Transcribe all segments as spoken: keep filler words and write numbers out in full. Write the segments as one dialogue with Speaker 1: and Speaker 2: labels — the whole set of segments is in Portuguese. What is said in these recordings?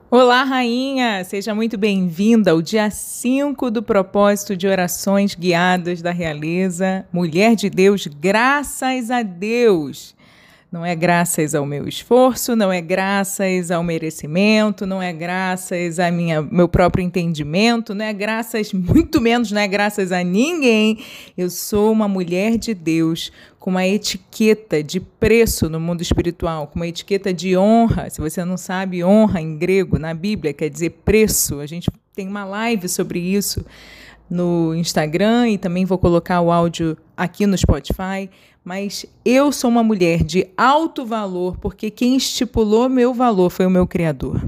Speaker 1: Olá, rainha! Seja muito bem-vinda ao dia cinco do propósito de orações guiadas da realeza. Mulher de Deus, graças a Deus! Não é graças ao meu esforço, não é graças ao merecimento, não é graças ao meu próprio entendimento, não é graças, muito menos, não é graças a ninguém. Eu sou uma mulher de Deus com uma etiqueta de preço no mundo espiritual, com uma etiqueta de honra. Se você não sabe, honra em grego, na Bíblia, quer dizer preço. A gente tem uma live sobre isso no Instagram e também vou colocar o áudio aqui no Spotify. Mas eu sou uma mulher de alto valor porque quem estipulou meu valor foi o meu Criador.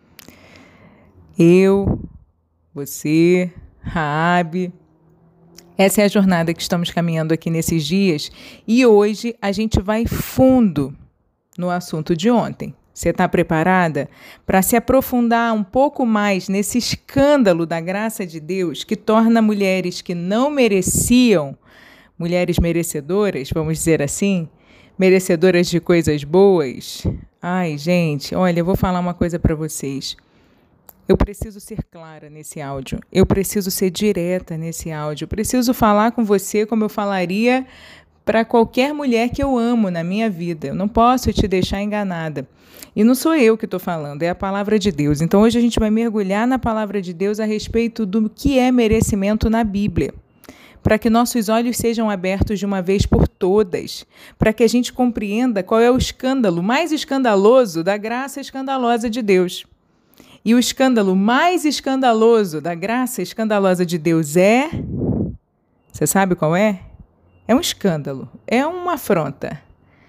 Speaker 1: Eu, você, Raabe. Essa é a jornada que estamos caminhando aqui nesses dias e hoje a gente vai fundo no assunto de ontem. Você está preparada para se aprofundar um pouco mais nesse escândalo da graça de Deus que torna mulheres que não mereciam, mulheres merecedoras, vamos dizer assim, merecedoras de coisas boas? Ai, gente, olha, eu vou falar uma coisa para vocês. Eu preciso ser clara nesse áudio, eu preciso ser direta nesse áudio, eu preciso falar com você como eu falaria para qualquer mulher que eu amo na minha vida. Eu não posso te deixar enganada. E não sou eu que estou falando, é a palavra de Deus. Então hoje a gente vai mergulhar na palavra de Deus a respeito do que é merecimento na Bíblia, para que nossos olhos sejam abertos de uma vez por todas, para que a gente compreenda qual é o escândalo mais escandaloso da graça escandalosa de Deus. E o escândalo mais escandaloso da graça escandalosa de Deus é... Você sabe qual é? É um escândalo, é uma afronta.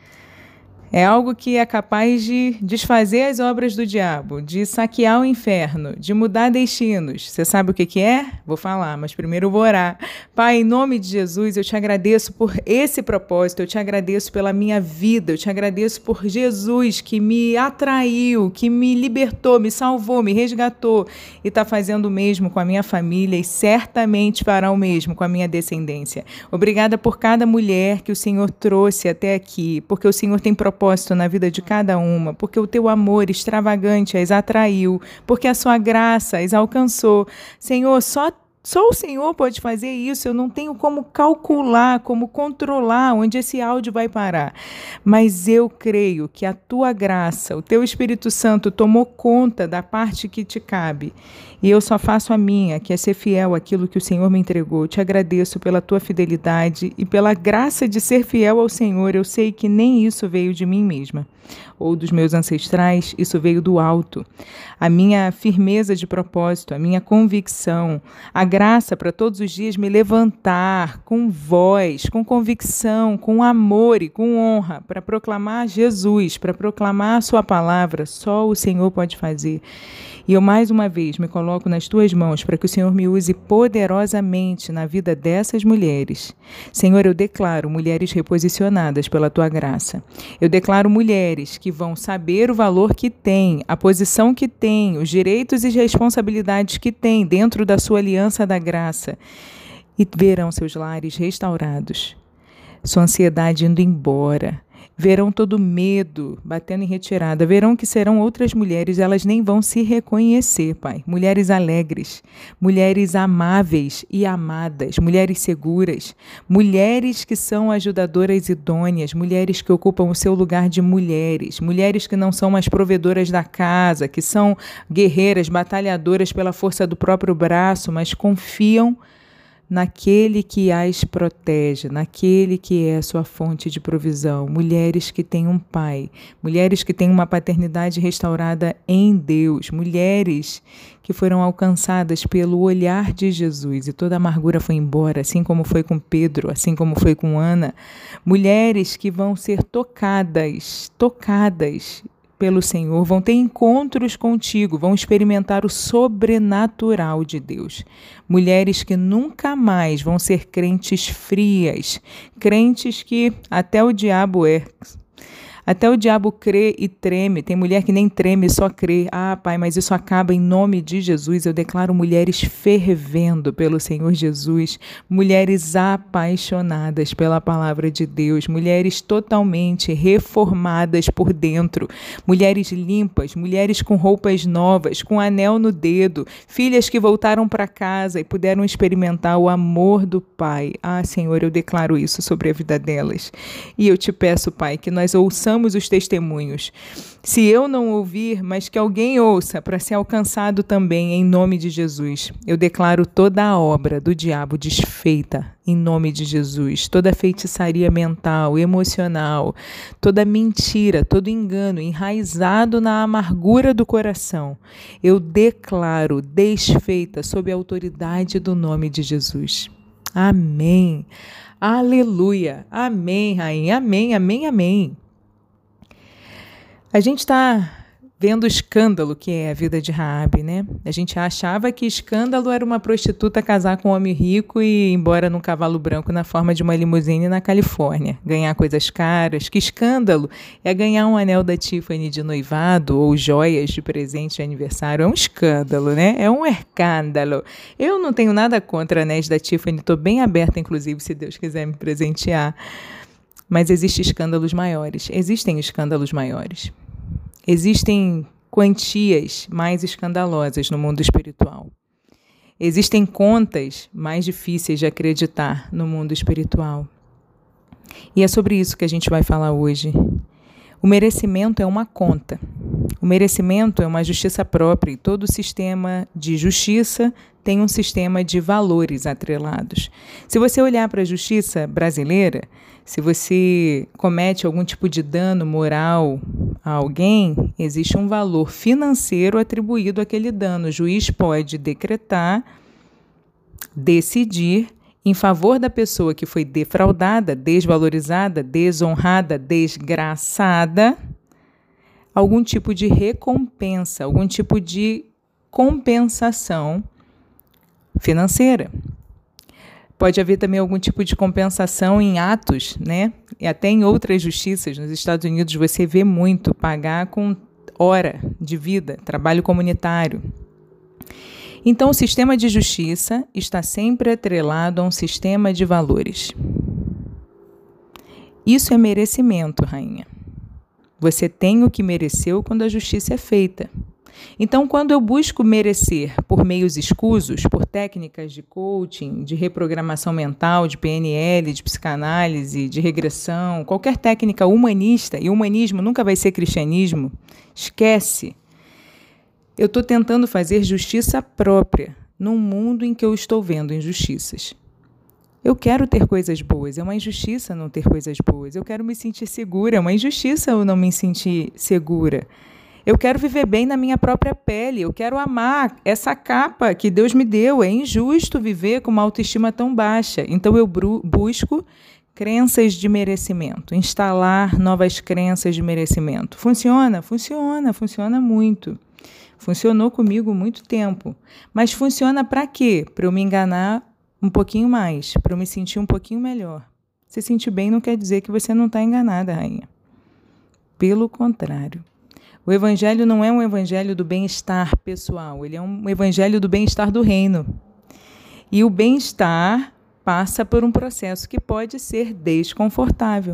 Speaker 1: É algo que é capaz de desfazer as obras do diabo, de saquear o inferno, de mudar destinos. Você sabe o que que é? Vou falar, mas primeiro eu vou orar. Pai, em nome de Jesus, eu te agradeço por esse propósito, eu te agradeço pela minha vida, eu te agradeço por Jesus que me atraiu, que me libertou, me salvou, me resgatou e está fazendo o mesmo com a minha família e certamente fará o mesmo com a minha descendência. Obrigada por cada mulher que o Senhor trouxe até aqui, porque o Senhor tem propósito na vida de cada uma, porque o teu amor extravagante as atraiu, porque a sua graça as alcançou. Senhor, só Só o Senhor pode fazer isso, eu não tenho como calcular, como controlar onde esse áudio vai parar. Mas eu creio que a tua graça, o teu Espírito Santo tomou conta da parte que te cabe. E eu só faço a minha, que é ser fiel àquilo que o Senhor me entregou. Eu te agradeço pela tua fidelidade e pela graça de ser fiel ao Senhor. Eu sei que nem isso veio de mim mesma ou dos meus ancestrais, isso veio do alto. A minha firmeza de propósito, a minha convicção, a graça para todos os dias me levantar com voz, com convicção, com amor e com honra para proclamar Jesus, para proclamar a sua palavra, só o Senhor pode fazer. E eu mais uma vez me coloco nas tuas mãos para que o Senhor me use poderosamente na vida dessas mulheres. Senhor, eu declaro mulheres reposicionadas pela tua graça. Eu declaro mulheres que vão saber o valor que têm, a posição que têm, os direitos e responsabilidades que têm dentro da sua aliança da graça e verão seus lares restaurados, sua ansiedade indo embora. Verão todo medo batendo em retirada. Verão que serão outras mulheres, elas nem vão se reconhecer, Pai. Mulheres alegres, mulheres amáveis e amadas, mulheres seguras, mulheres que são ajudadoras idôneas, mulheres que ocupam o seu lugar de mulheres, mulheres que não são mais provedoras da casa, que são guerreiras, batalhadoras pela força do próprio braço, mas confiam naquele que as protege, naquele que é a sua fonte de provisão. Mulheres que têm um pai, mulheres que têm uma paternidade restaurada em Deus, mulheres que foram alcançadas pelo olhar de Jesus e toda a amargura foi embora, assim como foi com Pedro, assim como foi com Ana. Mulheres que vão ser tocadas, tocadas pelo Senhor, vão ter encontros contigo, vão experimentar o sobrenatural de Deus. Mulheres que nunca mais vão ser crentes frias, crentes que até o diabo é. Até o diabo crê e treme. Tem mulher que nem treme, só crê. Ah, Pai, mas isso acaba em nome de Jesus. Eu declaro mulheres fervendo pelo Senhor Jesus, mulheres apaixonadas pela palavra de Deus, mulheres totalmente reformadas por dentro, mulheres limpas, mulheres com roupas novas, com anel no dedo, filhas que voltaram para casa e puderam experimentar o amor do Pai. Ah, Senhor, eu declaro isso sobre a vida delas. E eu te peço, Pai, que nós ouçamos os testemunhos. Se eu não ouvir, mas que alguém ouça para ser alcançado também, em nome de Jesus. Eu declaro toda a obra do diabo desfeita, em nome de Jesus. Toda feitiçaria mental, emocional, toda mentira, todo engano enraizado na amargura do coração, eu declaro desfeita sob a autoridade do nome de Jesus. Amém. Aleluia. Amém, rainha. Amém, amém, amém. A gente está vendo o escândalo que é a vida de Raabe, né? A gente achava que escândalo era uma prostituta casar com um homem rico e ir embora num cavalo branco na forma de uma limusine na Califórnia, ganhar coisas caras. Que escândalo é ganhar um anel da Tiffany de noivado ou joias de presente de aniversário. É um escândalo, né? É um escândalo. Eu não tenho nada contra anéis da Tiffany, estou bem aberta, inclusive, se Deus quiser me presentear. Mas existem escândalos maiores. Existem escândalos maiores. Existem quantias mais escandalosas no mundo espiritual. Existem contas mais difíceis de acreditar no mundo espiritual. E é sobre isso que a gente vai falar hoje. O merecimento é uma conta. O merecimento é uma justiça própria e todo sistema de justiça tem um sistema de valores atrelados. Se você olhar para a justiça brasileira, se você comete algum tipo de dano moral a alguém, existe um valor financeiro atribuído àquele dano. O juiz pode decretar, decidir em favor da pessoa que foi defraudada, desvalorizada, desonrada, desgraçada, algum tipo de recompensa, algum tipo de compensação financeira. Pode haver também algum tipo de compensação em atos, né? E até em outras justiças, nos Estados Unidos você vê muito pagar com hora de vida, trabalho comunitário. Então, o sistema de justiça está sempre atrelado a um sistema de valores. Isso é merecimento, rainha. Você tem o que mereceu quando a justiça é feita. Então, quando eu busco merecer por meios escusos, por técnicas de coaching, de reprogramação mental, de P N L, de psicanálise, de regressão, qualquer técnica humanista, e humanismo nunca vai ser cristianismo, esquece. Eu estou tentando fazer justiça própria num mundo em que eu estou vendo injustiças. Eu quero ter coisas boas, é uma injustiça não ter coisas boas. Eu quero me sentir segura, é uma injustiça eu não me sentir segura. Eu quero viver bem na minha própria pele, eu quero amar essa capa que Deus me deu. É injusto viver com uma autoestima tão baixa. Então eu busco crenças de merecimento, instalar novas crenças de merecimento. Funciona? Funciona, funciona muito. Funcionou comigo muito tempo. Mas funciona para quê? Para eu me enganar um pouquinho mais, para eu me sentir um pouquinho melhor. Se sentir bem não quer dizer que você não está enganada, rainha. Pelo contrário. O evangelho não é um evangelho do bem-estar pessoal, ele é um evangelho do bem-estar do reino. E o bem-estar passa por um processo que pode ser desconfortável.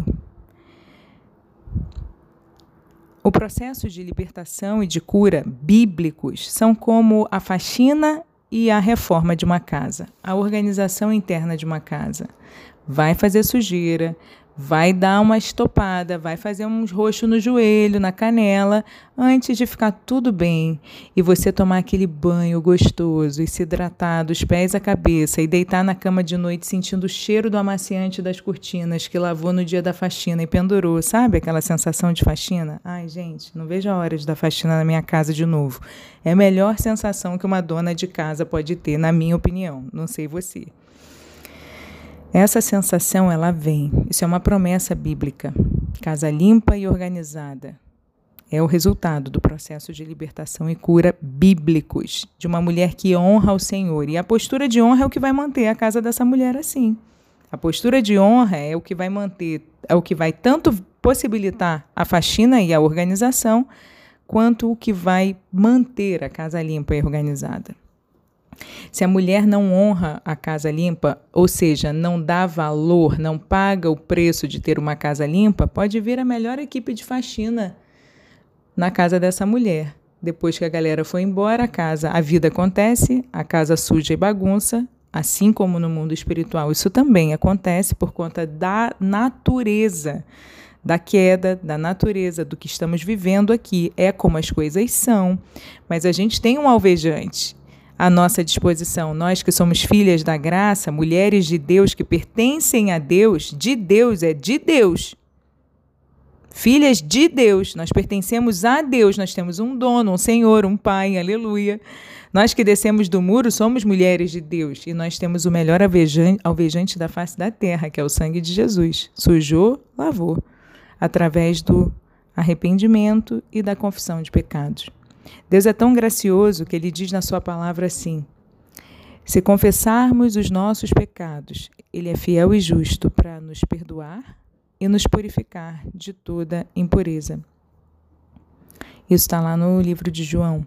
Speaker 1: O processo de libertação e de cura bíblicos são como a faxina e a reforma de uma casa, a organização interna de uma casa. Vai fazer sujeira, vai dar uma estopada, vai fazer uns roxos no joelho, na canela, antes de ficar tudo bem e você tomar aquele banho gostoso e se hidratar dos pés à cabeça e deitar na cama de noite sentindo o cheiro do amaciante das cortinas que lavou no dia da faxina e pendurou. Sabe aquela sensação de faxina? Ai, gente, não vejo a hora de dar faxina na minha casa de novo. É a melhor sensação que uma dona de casa pode ter, na minha opinião. Não sei você. Essa sensação, ela vem. Isso é uma promessa bíblica. Casa limpa e organizada. É o resultado do processo de libertação e cura bíblicos de uma mulher que honra o Senhor. E a postura de honra é o que vai manter a casa dessa mulher assim. A postura de honra é o que vai manter, é o que vai tanto possibilitar a faxina e a organização, quanto o que vai manter a casa limpa e organizada. Se a mulher não honra a casa limpa, ou seja, não dá valor, não paga o preço de ter uma casa limpa, pode vir a melhor equipe de faxina na casa dessa mulher. Depois que a galera foi embora, a casa, a vida acontece, a casa suja e bagunça, assim como no mundo espiritual. Isso também acontece por conta da natureza, da queda, da natureza, do que estamos vivendo aqui. É como as coisas são, mas a gente tem um alvejante à nossa disposição. Nós que somos filhas da graça, mulheres de Deus que pertencem a Deus, de Deus, é de Deus. Filhas de Deus, nós pertencemos a Deus, nós temos um dono, um Senhor, um Pai, aleluia. Nós que descemos do muro somos mulheres de Deus e nós temos o melhor alvejante, alvejante da face da terra, que é o sangue de Jesus. Sujou, lavou, através do arrependimento e da confissão de pecados. Deus é tão gracioso que Ele diz na sua palavra assim: se confessarmos os nossos pecados, Ele é fiel e justo para nos perdoar e nos purificar de toda impureza. Isso está lá no livro de João.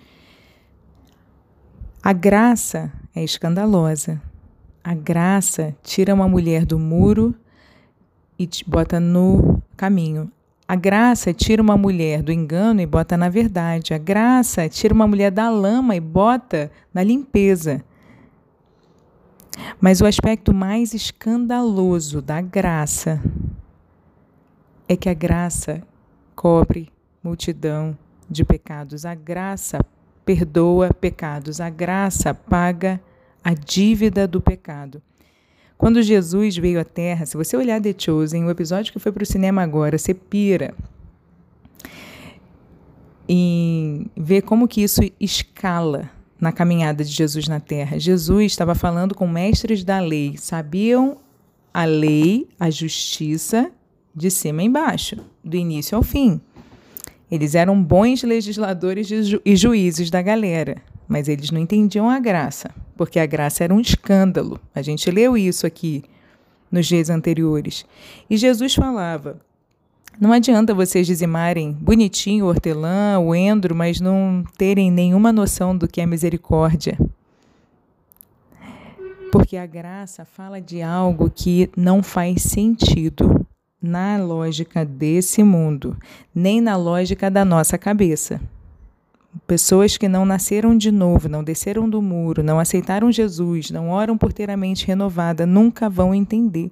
Speaker 1: A graça é escandalosa. A graça tira uma mulher do muro e te bota no caminho. A graça tira uma mulher do engano e bota na verdade. A graça tira uma mulher da lama e bota na limpeza. Mas o aspecto mais escandaloso da graça é que a graça cobre multidão de pecados. A graça perdoa pecados. A graça paga a dívida do pecado. Quando Jesus veio à Terra, se você olhar The Chosen, o episódio que foi para o cinema agora, você pira em ver como que isso escala na caminhada de Jesus na Terra. Jesus estava falando com mestres da lei, sabiam a lei, a justiça, de cima a embaixo, do início ao fim. Eles eram bons legisladores e juízes da galera, mas eles não entendiam a graça, porque a graça era um escândalo. A gente leu isso aqui nos dias anteriores. E Jesus falava: não adianta vocês dizimarem bonitinho o hortelã, o endro, mas não terem nenhuma noção do que é misericórdia. Porque a graça fala de algo que não faz sentido na lógica desse mundo, nem na lógica da nossa cabeça. Pessoas que não nasceram de novo, não desceram do muro, não aceitaram Jesus, não oram por ter a mente renovada, nunca vão entender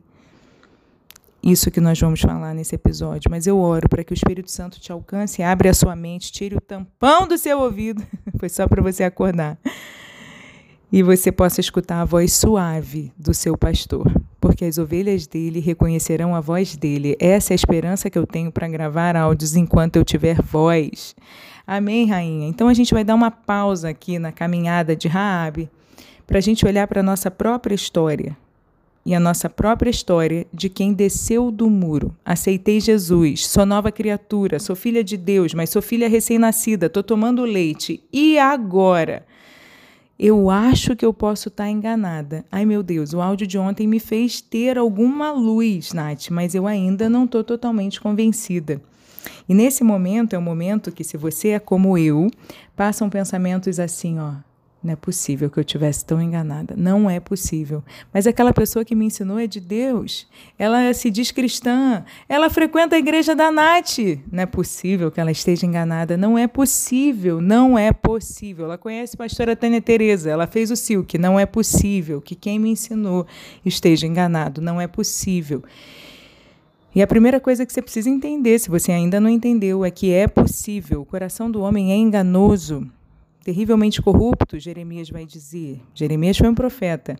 Speaker 1: isso que nós vamos falar nesse episódio. Mas eu oro para que o Espírito Santo te alcance, abre a sua mente, tire o tampão do seu ouvido, foi só para você acordar, e você possa escutar a voz suave do seu pastor, porque as ovelhas dele reconhecerão a voz dele. Essa é a esperança que eu tenho para gravar áudios enquanto eu tiver voz. Amém, rainha? Então a gente vai dar uma pausa aqui na caminhada de Raabe para a gente olhar para a nossa própria história e a nossa própria história de quem desceu do muro. Aceitei Jesus, sou nova criatura, sou filha de Deus, mas sou filha recém-nascida, estou tomando leite. E agora? Eu acho que eu posso estar enganada. Ai, meu Deus, o áudio de ontem me fez ter alguma luz, Nath, mas eu ainda não estou totalmente convencida. E nesse momento é um momento que, se você é como eu, passam pensamentos assim, ó, não é possível que eu tivesse tão enganada. Não é possível. Mas aquela pessoa que me ensinou é de Deus. Ela se diz cristã. Ela frequenta a igreja da Nath. Não é possível que ela esteja enganada. Não é possível. Não é possível. Ela conhece a pastora Tânia Tereza. Ela fez o Silk. Não é possível que quem me ensinou esteja enganado. Não é possível. E a primeira coisa que você precisa entender, se você ainda não entendeu, é que é possível. O coração do homem é enganoso, terrivelmente corrupto, Jeremias vai dizer. Jeremias foi um profeta.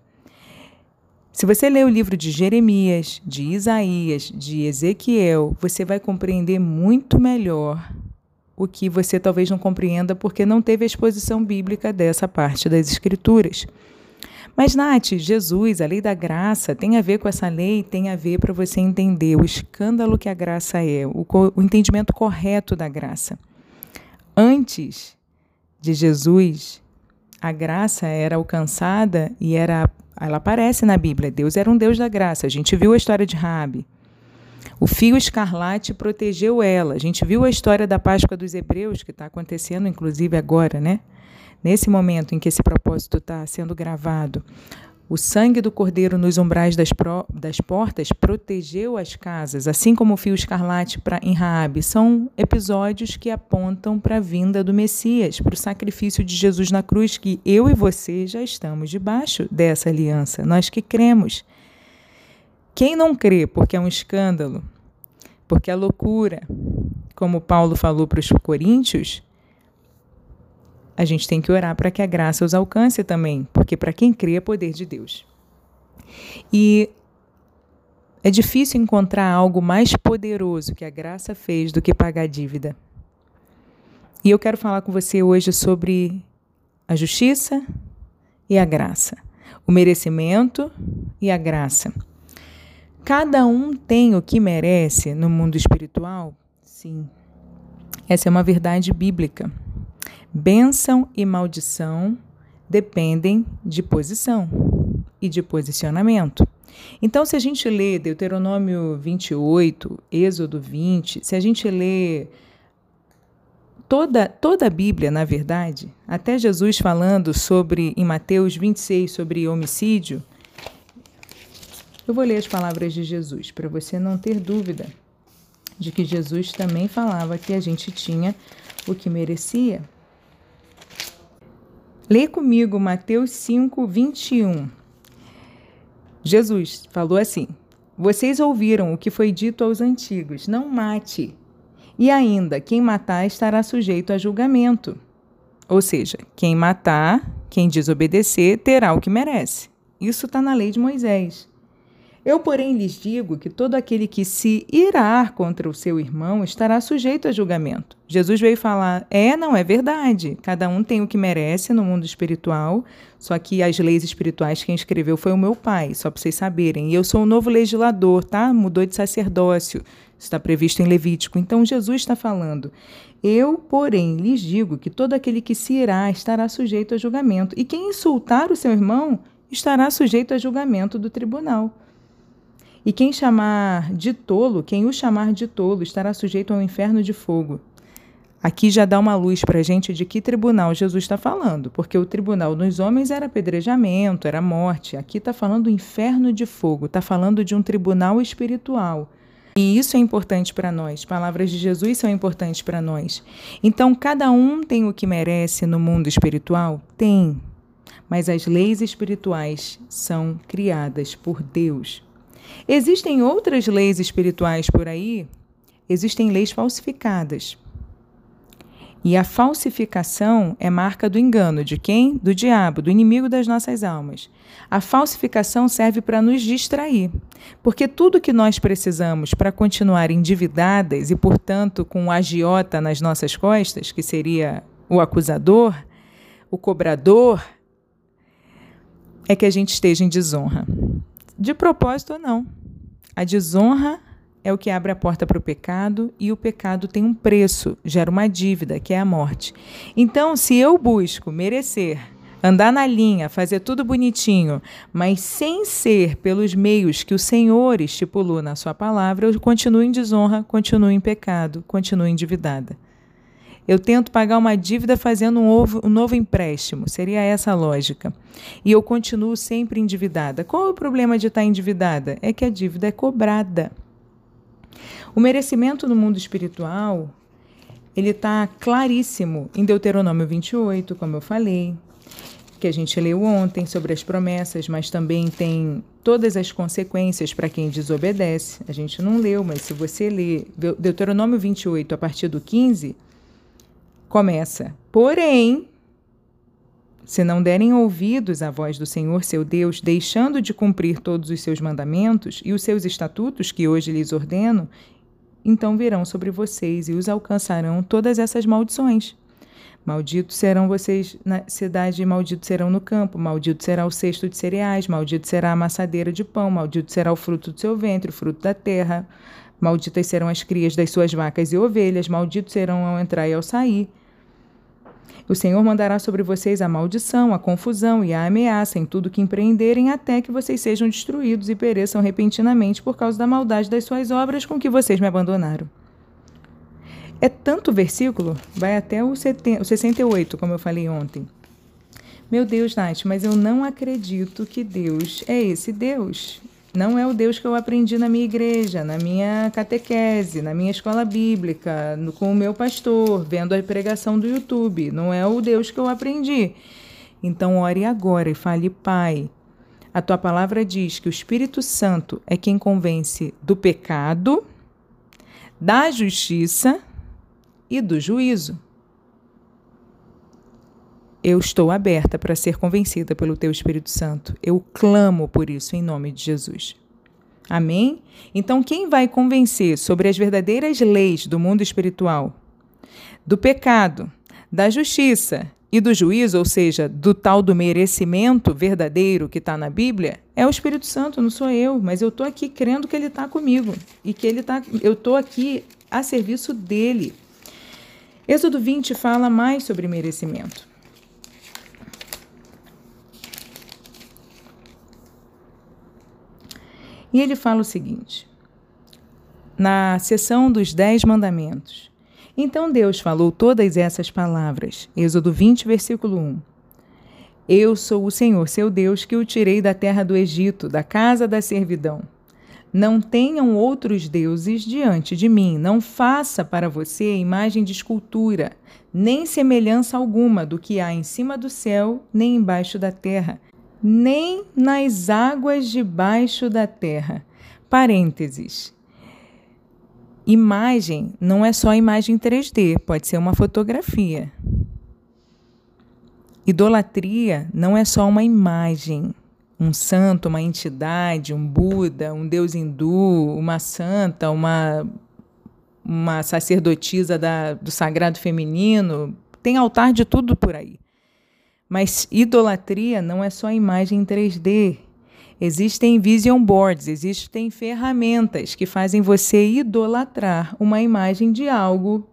Speaker 1: Se você ler o livro de Jeremias, de Isaías, de Ezequiel, você vai compreender muito melhor o que você talvez não compreenda porque não teve a exposição bíblica dessa parte das Escrituras. Mas, Nath, Jesus, a lei da graça, tem a ver com essa lei, tem a ver para você entender o escândalo que a graça é, o, o entendimento correto da graça. Antes de Jesus, a graça era alcançada e era, ela aparece na Bíblia. Deus era um Deus da graça. A gente viu a história de Raabe. O fio escarlate protegeu ela. A gente viu a história da Páscoa dos Hebreus, que está acontecendo, inclusive, agora, né? Nesse momento em que esse propósito está sendo gravado. O sangue do cordeiro nos umbrais das, pro, das portas protegeu as casas, assim como o fio escarlate pra, em Raabe. São episódios que apontam para a vinda do Messias, para o sacrifício de Jesus na cruz, que eu e você já estamos debaixo dessa aliança, nós que cremos. Quem não crê, porque é um escândalo, porque é loucura, como Paulo falou para os coríntios, a gente tem que orar para que a graça os alcance também, porque para quem crê é poder de Deus. E é difícil encontrar algo mais poderoso que a graça fez do que pagar a dívida. E eu quero falar com você hoje sobre a justiça e a graça, o merecimento e a graça. Cada um tem o que merece no mundo espiritual? Sim. Essa é uma verdade bíblica. Bênção e maldição dependem de posição e de posicionamento. Então, se a gente lê Deuteronômio vinte e oito, Êxodo vinte, se a gente lê toda, toda a Bíblia, na verdade, até Jesus falando sobre, em Mateus vinte e seis, sobre homicídio, eu vou ler as palavras de Jesus, para você não ter dúvida de que Jesus também falava que a gente tinha o que merecia. Lê comigo Mateus cinco, vinte e um. Jesus falou assim: vocês ouviram o que foi dito aos antigos, não mate. E ainda, quem matar estará sujeito a julgamento. Ou seja, quem matar, quem desobedecer, terá o que merece. Isso está na lei de Moisés. Eu, porém, lhes digo que todo aquele que se irar contra o seu irmão estará sujeito a julgamento. Jesus veio falar, é, não, é verdade. Cada um tem o que merece no mundo espiritual, só que as leis espirituais quem escreveu foi o meu pai, só para vocês saberem. E eu sou o novo legislador, tá? Mudou de sacerdócio. Isso está previsto em Levítico. Então, Jesus está falando, eu, porém, lhes digo que todo aquele que se irá estará sujeito a julgamento. E quem insultar o seu irmão estará sujeito a julgamento do tribunal. E quem chamar de tolo, quem o chamar de tolo, estará sujeito ao inferno de fogo. Aqui já dá uma luz para a gente de que tribunal Jesus está falando, porque o tribunal dos homens era apedrejamento, era morte. Aqui está falando do inferno de fogo, está falando de um tribunal espiritual. E isso é importante para nós, palavras de Jesus são importantes para nós. Então, cada um tem o que merece no mundo espiritual? Tem, mas as leis espirituais são criadas por Deus. Existem outras leis espirituais por aí? Existem leis falsificadas. E a falsificação é marca do engano. De quem? Do diabo, do inimigo das nossas almas. A falsificação serve para nos distrair. Porque tudo que nós precisamos para continuar endividadas e, portanto, com um agiota nas nossas costas, que seria o acusador, o cobrador, é que a gente esteja em desonra. De propósito ou não. A desonra é o que abre a porta para o pecado e o pecado tem um preço, gera uma dívida, que é a morte. Então, se eu busco merecer, andar na linha, fazer tudo bonitinho, mas sem ser pelos meios que o Senhor estipulou na sua palavra, eu continuo em desonra, continuo em pecado, continuo endividada. Eu tento pagar uma dívida fazendo um novo, um novo empréstimo. Seria essa a lógica. E eu continuo sempre endividada. Qual é o problema de estar endividada? É que a dívida é cobrada. O merecimento no mundo espiritual, ele está claríssimo em Deuteronômio vinte e oito, como eu falei, que a gente leu ontem sobre as promessas, mas também tem todas as consequências para quem desobedece. A gente não leu, mas se você ler Deuteronômio vinte e oito a partir do quinze... começa, porém, se não derem ouvidos à voz do Senhor, seu Deus, deixando de cumprir todos os seus mandamentos e os seus estatutos que hoje lhes ordeno, então virão sobre vocês e os alcançarão todas essas maldições. Malditos serão vocês na cidade, malditos serão no campo, maldito será o cesto de cereais, maldito será a amassadeira de pão, maldito será o fruto do seu ventre, o fruto da terra, malditas serão as crias das suas vacas e ovelhas, malditos serão ao entrar e ao sair. O Senhor mandará sobre vocês a maldição, a confusão e a ameaça em tudo que empreenderem, até que vocês sejam destruídos e pereçam repentinamente por causa da maldade das suas obras com que vocês me abandonaram. É tanto versículo, vai até o sessenta e oito, como eu falei ontem. Meu Deus, Nath, mas eu não acredito que Deus é esse Deus. Não é o Deus que eu aprendi na minha igreja, na minha catequese, na minha escola bíblica, no, com o meu pastor, vendo a pregação do YouTube. Não é o Deus que eu aprendi. Então, ore agora e fale, Pai, a tua palavra diz que o Espírito Santo é quem convence do pecado, da justiça e do juízo. Eu estou aberta para ser convencida pelo Teu Espírito Santo. Eu clamo por isso em nome de Jesus. Amém? Então, quem vai convencer sobre as verdadeiras leis do mundo espiritual, do pecado, da justiça e do juízo, ou seja, do tal do merecimento verdadeiro que está na Bíblia, é o Espírito Santo, não sou eu, mas eu estou aqui crendo que Ele está comigo e que ele tá, eu estou aqui a serviço dEle. Êxodo vinte fala mais sobre merecimento. E ele fala o seguinte, na seção dos Dez Mandamentos. Então Deus falou todas essas palavras. Êxodo vinte, versículo um. Eu sou o Senhor, seu Deus, que o tirei da terra do Egito, da casa da servidão. Não tenham outros deuses diante de mim. Não faça para você imagem de escultura, nem semelhança alguma do que há em cima do céu, nem embaixo da terra, nem nas águas debaixo da terra. Parênteses. Imagem não é só imagem três D, pode ser uma fotografia. Idolatria não é só uma imagem, um santo, uma entidade, um Buda, um deus hindu, uma santa, uma, uma sacerdotisa da, do sagrado feminino. Tem altar de tudo por aí. Mas idolatria não é só imagem em três D. Existem vision boards, existem ferramentas que fazem você idolatrar uma imagem de algo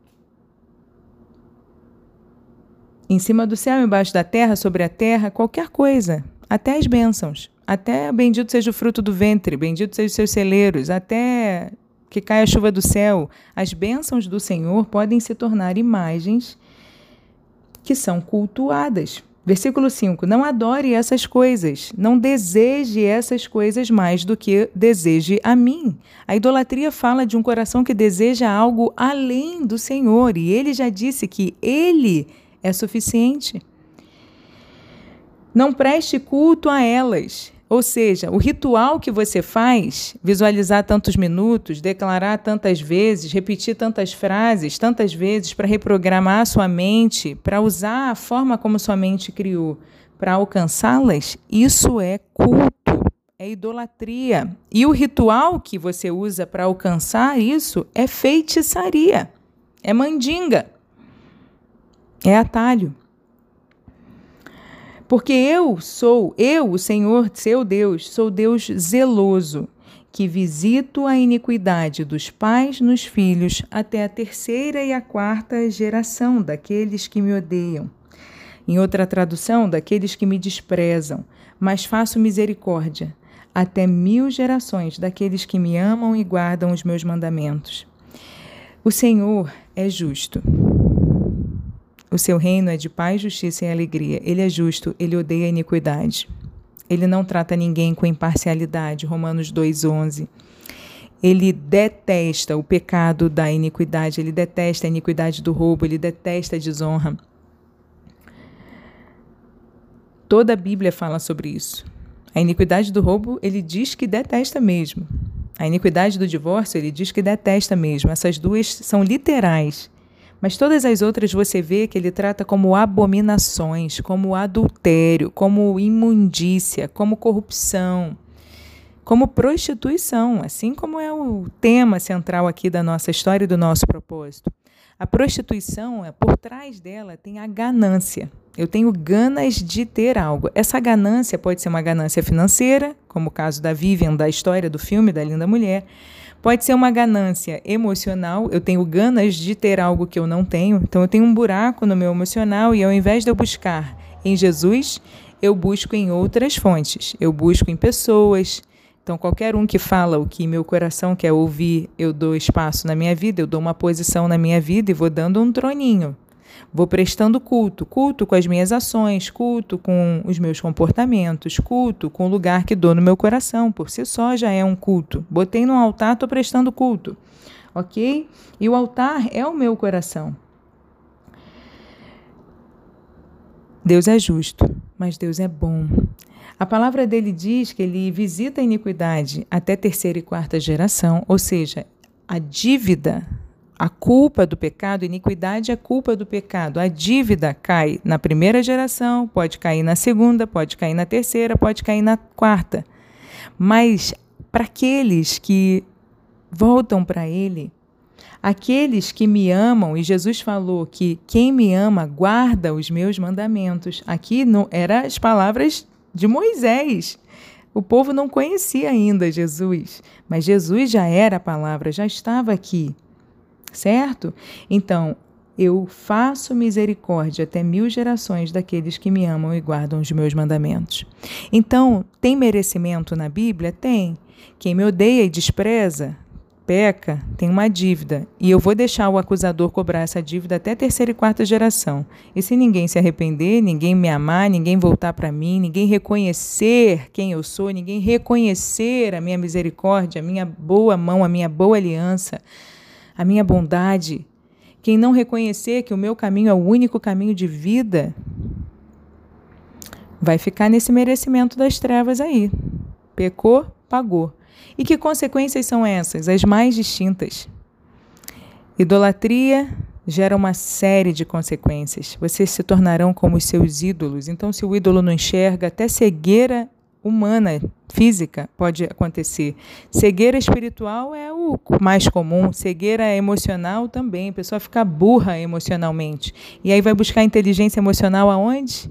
Speaker 1: em cima do céu, embaixo da terra, sobre a terra, qualquer coisa. Até as bênçãos. Até bendito seja o fruto do ventre, bendito sejam os seus celeiros, até que caia a chuva do céu. As bênçãos do Senhor podem se tornar imagens que são cultuadas. Versículo cinco. Não adore essas coisas, não deseje essas coisas mais do que deseje a mim. A idolatria fala de um coração que deseja algo além do Senhor, e Ele já disse que Ele é suficiente. Não preste culto a elas. Ou seja, o ritual que você faz, visualizar tantos minutos, declarar tantas vezes, repetir tantas frases, tantas vezes para reprogramar a sua mente, para usar a forma como sua mente criou, para alcançá-las, isso é culto, é idolatria. E o ritual que você usa para alcançar isso é feitiçaria, é mandinga, é atalho. Porque eu sou, eu, o Senhor, seu Deus, sou Deus zeloso, que visito a iniquidade dos pais nos filhos até a terceira e a quarta geração daqueles que me odeiam. Em outra tradução, daqueles que me desprezam, mas faço misericórdia até mil gerações daqueles que me amam e guardam os meus mandamentos. O Senhor é justo. O seu reino é de paz, justiça e alegria. Ele é justo, ele odeia a iniquidade. Ele não trata ninguém com imparcialidade. Romanos dois, onze. Ele detesta o pecado da iniquidade, ele detesta a iniquidade do roubo, ele detesta a desonra. Toda a Bíblia fala sobre isso. A iniquidade do roubo, ele diz que detesta mesmo. A iniquidade do divórcio, ele diz que detesta mesmo. Essas duas são literais. Mas todas as outras você vê que ele trata como abominações, como adultério, como imundícia, como corrupção, como prostituição, assim como é o tema central aqui da nossa história e do nosso propósito. A prostituição, por trás dela, tem a ganância. Eu tenho ganas de ter algo. Essa ganância pode ser uma ganância financeira, como o caso da Vivian, da história do filme da Linda Mulher. Pode ser uma ganância emocional. Eu tenho ganas de ter algo que eu não tenho. Então, eu tenho um buraco no meu emocional e, ao invés de eu buscar em Jesus, eu busco em outras fontes. Eu busco em pessoas. Então, qualquer um que fala o que meu coração quer ouvir, eu dou espaço na minha vida, eu dou uma posição na minha vida e vou dando um troninho. Vou prestando culto, culto com as minhas ações, culto com os meus comportamentos, culto com o lugar que dou no meu coração. Por si só já é um culto. Botei no altar, estou prestando culto. Ok? E o altar é o meu coração. Deus é justo, mas Deus é bom. A palavra dele diz que ele visita a iniquidade até terceira e quarta geração, ou seja, a dívida, a culpa do pecado, a iniquidade é a culpa do pecado. A dívida cai na primeira geração, pode cair na segunda, pode cair na terceira, pode cair na quarta. Mas para aqueles que voltam para ele, aqueles que me amam, e Jesus falou que quem me ama guarda os meus mandamentos. Aqui não eram as palavras de Moisés. O povo não conhecia ainda Jesus, mas Jesus já era a palavra, já estava aqui, certo? Então, eu faço misericórdia até mil gerações daqueles que me amam e guardam os meus mandamentos. Então, tem merecimento na Bíblia? Tem. Quem me odeia e despreza, peca, tem uma dívida, e eu vou deixar o acusador cobrar essa dívida até a terceira e quarta geração. E se ninguém se arrepender, ninguém me amar, ninguém voltar para mim, ninguém reconhecer quem eu sou, ninguém reconhecer a minha misericórdia, a minha boa mão, a minha boa aliança, a minha bondade, quem não reconhecer que o meu caminho é o único caminho de vida, vai ficar nesse merecimento das trevas aí. Pecou, pagou. E que consequências são essas? As mais distintas. Idolatria gera uma série de consequências. Vocês se tornarão como os seus ídolos. Então, se o ídolo não enxerga, até cegueira humana, física, pode acontecer. Cegueira espiritual é o mais comum. Cegueira emocional também. A pessoa fica burra emocionalmente. E aí vai buscar inteligência emocional aonde?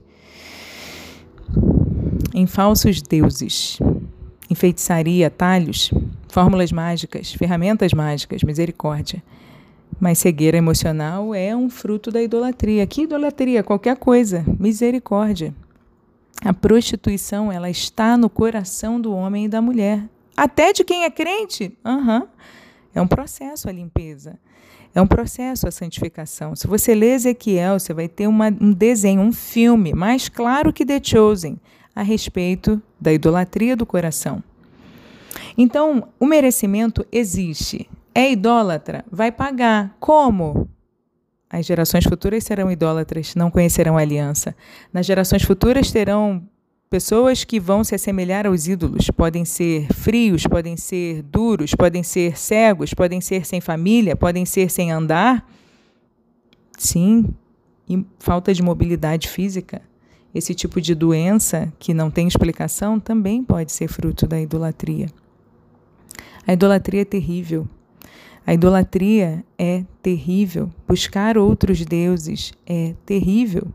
Speaker 1: Em falsos deuses. Em feitiçaria, atalhos, fórmulas mágicas, ferramentas mágicas, misericórdia. Mas cegueira emocional é um fruto da idolatria. Que idolatria? Qualquer coisa. Misericórdia. A prostituição, ela está no coração do homem e da mulher. Até de quem é crente. Uhum. É um processo a limpeza. É um processo a santificação. Se você ler Ezequiel, você vai ter uma, um desenho, um filme mais claro que The Chosen, a respeito da idolatria do coração. Então, o merecimento existe. É idólatra? Vai pagar. Como? As gerações futuras serão idólatras, não conhecerão a aliança. Nas gerações futuras terão pessoas que vão se assemelhar aos ídolos. Podem ser frios, podem ser duros, podem ser cegos, podem ser sem família, podem ser sem andar. Sim, e falta de mobilidade física. Esse tipo de doença que não tem explicação também pode ser fruto da idolatria. A idolatria é terrível. A idolatria é terrível. Buscar outros deuses é terrível.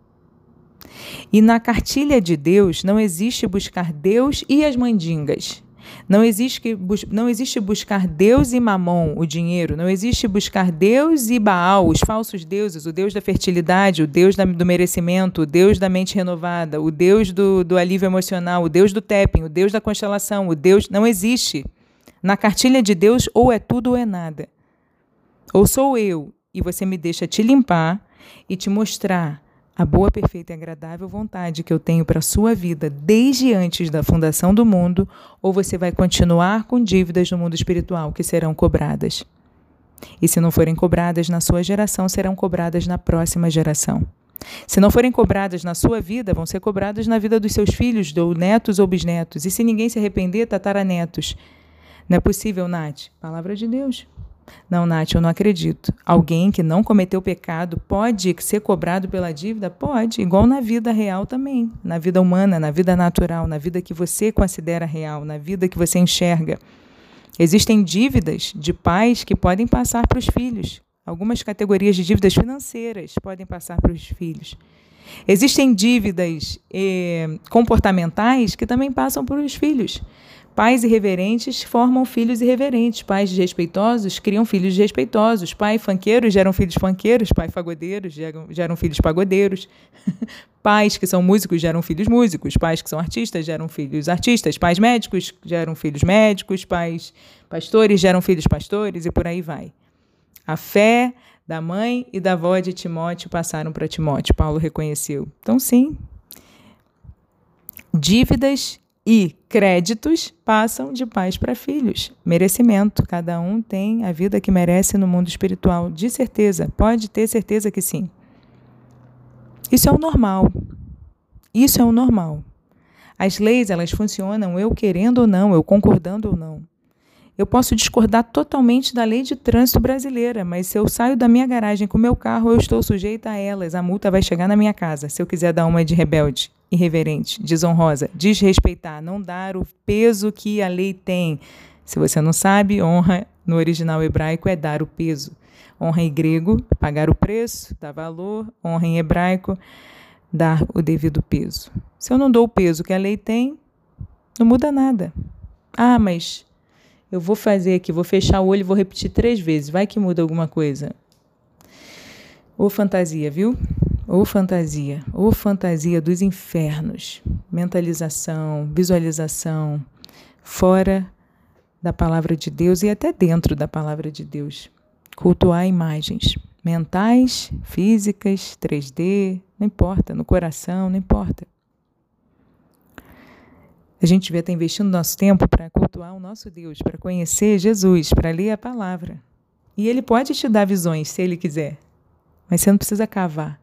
Speaker 1: E na cartilha de Deus não existe buscar Deus e as mandingas. Não existe, não existe buscar Deus e Mamon, o dinheiro. Não existe buscar Deus e Baal, os falsos deuses, o Deus da fertilidade, o Deus da, do merecimento, o Deus da mente renovada, o Deus do, do alívio emocional, o Deus do tapping, o Deus da constelação, o Deus... Não existe. Na cartilha de Deus, ou é tudo ou é nada. Ou sou eu, e você me deixa te limpar e te mostrar a boa, perfeita e agradável vontade que eu tenho para a sua vida desde antes da fundação do mundo, ou você vai continuar com dívidas no mundo espiritual que serão cobradas. E se não forem cobradas na sua geração, serão cobradas na próxima geração. Se não forem cobradas na sua vida, vão ser cobradas na vida dos seus filhos, ou netos ou bisnetos. E se ninguém se arrepender, tataranetos. Não é possível, Nath? Palavra de Deus. Não, Nath, eu não acredito. Alguém que não cometeu pecado pode ser cobrado pela dívida? Pode, igual na vida real também. Na vida humana, na vida natural, na vida que você considera real, na vida que você enxerga. Existem dívidas de pais que podem passar para os filhos. Algumas categorias de dívidas financeiras podem passar para os filhos. Existem dívidas eh, comportamentais que também passam para os filhos. Pais irreverentes formam filhos irreverentes. Pais desrespeitosos criam filhos desrespeitosos. Pais fanqueiros geram filhos fanqueiros. Pais pagodeiros geram, geram filhos pagodeiros. Pais que são músicos geram filhos músicos. Pais que são artistas geram filhos artistas. Pais médicos geram filhos médicos. Pais pastores geram filhos pastores e por aí vai. A fé da mãe e da avó de Timóteo passaram para Timóteo. Paulo reconheceu. Então, sim, dívidas e créditos passam de pais para filhos. Merecimento. Cada um tem a vida que merece no mundo espiritual. De certeza. Pode ter certeza que sim. Isso é o normal. Isso é o normal. As leis, elas funcionam eu querendo ou não, eu concordando ou não. Eu posso discordar totalmente da lei de trânsito brasileira, mas se eu saio da minha garagem com o meu carro, eu estou sujeita a elas. A multa vai chegar na minha casa. Se eu quiser dar uma de rebelde, irreverente, desonrosa, desrespeitar, não dar o peso que a lei tem. Se você não sabe, honra no original hebraico é dar o peso. Honra em grego, pagar o preço, dar valor. Honra em hebraico, dar o devido peso. Se eu não dou o peso que a lei tem, não muda nada. Ah, mas eu vou fazer aqui, vou fechar o olho e vou repetir três vezes. Vai que muda alguma coisa. Ô fantasia, viu? Ô fantasia. Ô fantasia dos infernos. Mentalização, visualização, fora da palavra de Deus e até dentro da palavra de Deus. Cultuar imagens mentais, físicas, três D, não importa, no coração, não importa. A gente devia estar investindo nosso tempo para cultuar o nosso Deus, para conhecer Jesus, para ler a palavra. E Ele pode te dar visões, se Ele quiser, mas você não precisa cavar.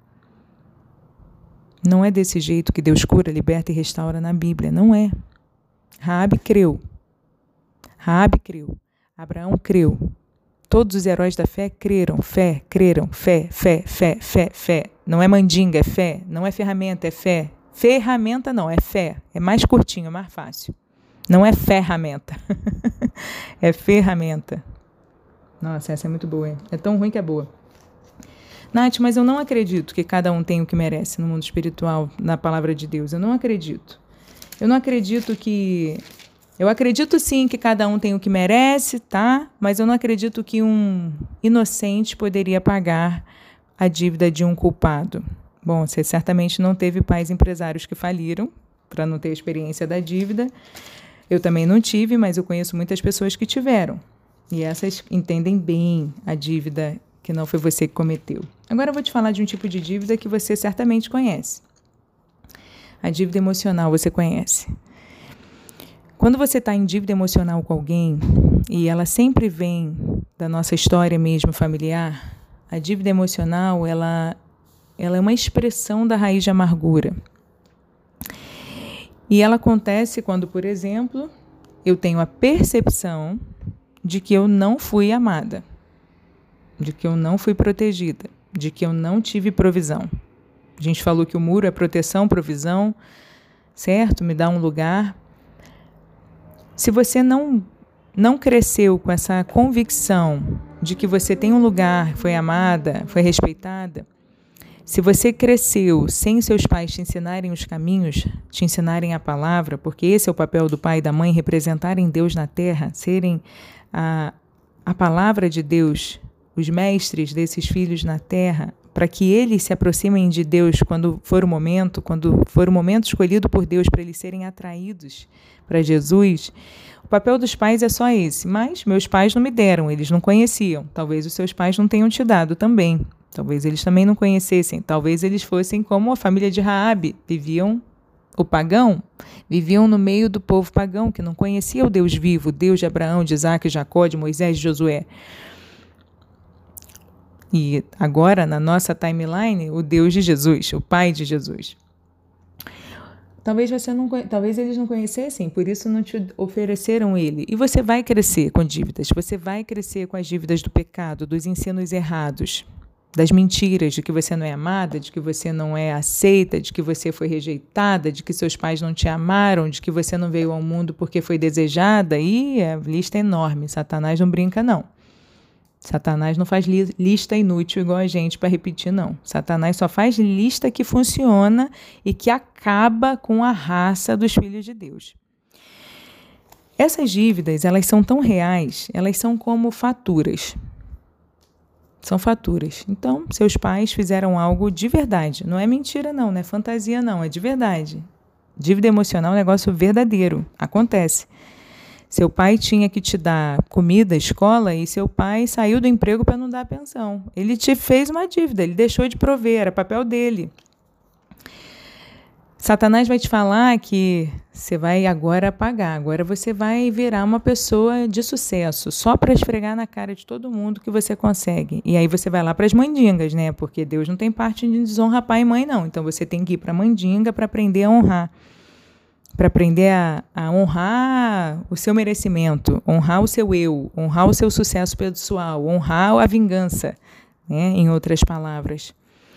Speaker 1: Não é desse jeito que Deus cura, liberta e restaura na Bíblia, não é. Raabe creu. Raabe creu. Abraão creu. Todos os heróis da fé creram, fé, creram, fé, fé, fé, fé, fé. Não é mandinga, é fé. Não é ferramenta, é fé. Ferramenta não, é fé. É mais curtinho, é mais fácil. Não é ferramenta. É ferramenta. Nossa, essa é muito boa, hein? É tão ruim que é boa. Nath, mas eu não acredito que cada um tem o que merece no mundo espiritual, na palavra de Deus. Eu não acredito. Eu não acredito que... Eu acredito sim que cada um tem o que merece, tá? Mas eu não acredito que um inocente poderia pagar a dívida de um culpado. Bom, você certamente não teve pais empresários que faliram para não ter a experiência da dívida. Eu também não tive, mas eu conheço muitas pessoas que tiveram. E essas entendem bem a dívida que não foi você que cometeu. Agora eu vou te falar de um tipo de dívida que você certamente conhece. A dívida emocional você conhece. Quando você está em dívida emocional com alguém, e ela sempre vem da nossa história mesmo familiar, a dívida emocional, ela, ela é uma expressão da raiz de amargura. E ela acontece quando, por exemplo, eu tenho a percepção de que eu não fui amada, de que eu não fui protegida, de que eu não tive provisão. A gente falou que o muro é proteção, provisão, certo? Me dá um lugar. Se você não, não cresceu com essa convicção de que você tem um lugar, foi amada, foi respeitada, se você cresceu sem seus pais te ensinarem os caminhos, te ensinarem a palavra, porque esse é o papel do pai e da mãe, representarem Deus na terra, serem a, a palavra de Deus, os mestres desses filhos na terra, para que eles se aproximem de Deus quando for o momento, quando for o momento escolhido por Deus para eles serem atraídos para Jesus. O papel dos pais é só esse, mas meus pais não me deram, eles não conheciam. Talvez os seus pais não tenham te dado também. Talvez eles também não conhecessem. Talvez eles fossem como a família de Raabe, viviam o pagão, viviam no meio do povo pagão, que não conhecia o Deus vivo, o Deus de Abraão, de Isaac, de Jacó, de Moisés, de Josué. E agora, na nossa timeline, o Deus de Jesus, o Pai de Jesus. Talvez, você não, talvez eles não conhecessem, por isso não te ofereceram ele. E você vai crescer com dívidas, você vai crescer com as dívidas do pecado, dos ensinos errados, das mentiras, de que você não é amada, de que você não é aceita, de que você foi rejeitada, de que seus pais não te amaram, de que você não veio ao mundo porque foi desejada. E a lista é enorme, Satanás não brinca não. Satanás não faz li- lista inútil igual a gente para repetir, não. Satanás só faz lista que funciona e que acaba com a raça dos filhos de Deus. Essas dívidas, elas são tão reais, elas são como faturas. São faturas. Então, seus pais fizeram algo de verdade. Não é mentira, não, não é fantasia, não, é de verdade. Dívida emocional é um negócio verdadeiro, acontece. Seu pai tinha que te dar comida, escola, e seu pai saiu do emprego para não dar pensão. Ele te fez uma dívida, ele deixou de prover, era papel dele. Satanás vai te falar que você vai agora pagar, agora você vai virar uma pessoa de sucesso, só para esfregar na cara de todo mundo que você consegue. E aí você vai lá para as mandingas, né? Porque Deus não tem parte de desonrar pai e mãe, não. Então você tem que ir para a mandinga para aprender a honrar. Para aprender a, a honrar o seu merecimento, honrar o seu eu, honrar o seu sucesso pessoal, honrar a vingança, né? Em outras palavras.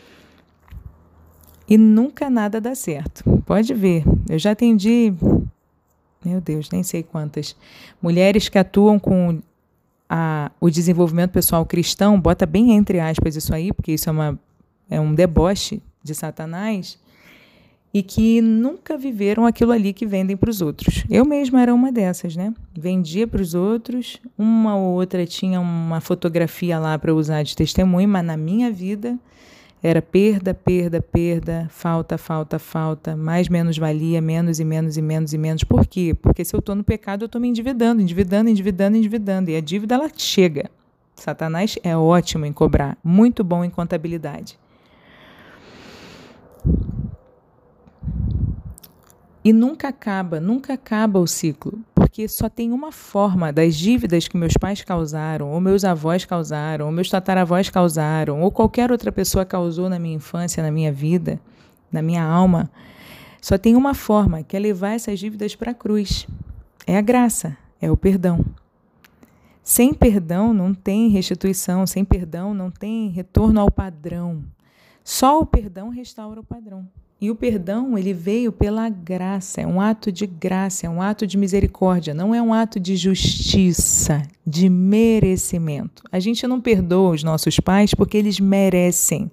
Speaker 1: E nunca nada dá certo. Pode ver, eu já atendi, meu Deus, nem sei quantas, mulheres que atuam com a, o desenvolvimento pessoal cristão, bota bem entre aspas isso aí, porque isso é, uma, é um deboche de Satanás, e que nunca viveram aquilo ali que vendem para os outros. Eu mesma era uma dessas, né? Vendia para os outros, uma ou outra tinha uma fotografia lá para usar de testemunho, mas na minha vida era perda, perda, perda, falta, falta, falta, mais, menos valia, menos e menos e menos e menos. Por quê? Porque se eu estou no pecado, eu estou me endividando, endividando, endividando, endividando. E a dívida, ela chega. Satanás é ótimo em cobrar, muito bom em contabilidade. E nunca acaba, nunca acaba o ciclo, porque só tem uma forma das dívidas que meus pais causaram, ou meus avós causaram, ou meus tataravós causaram, ou qualquer outra pessoa causou na minha infância, na minha vida, na minha alma. Só tem uma forma, que é levar essas dívidas para a cruz. É a graça, é o perdão. Sem perdão não tem restituição, sem perdão não tem retorno ao padrão. Só o perdão restaura o padrão. E o perdão, ele veio pela graça, é um ato de graça, é um ato de misericórdia, não é um ato de justiça, de merecimento. A gente não perdoa os nossos pais porque eles merecem.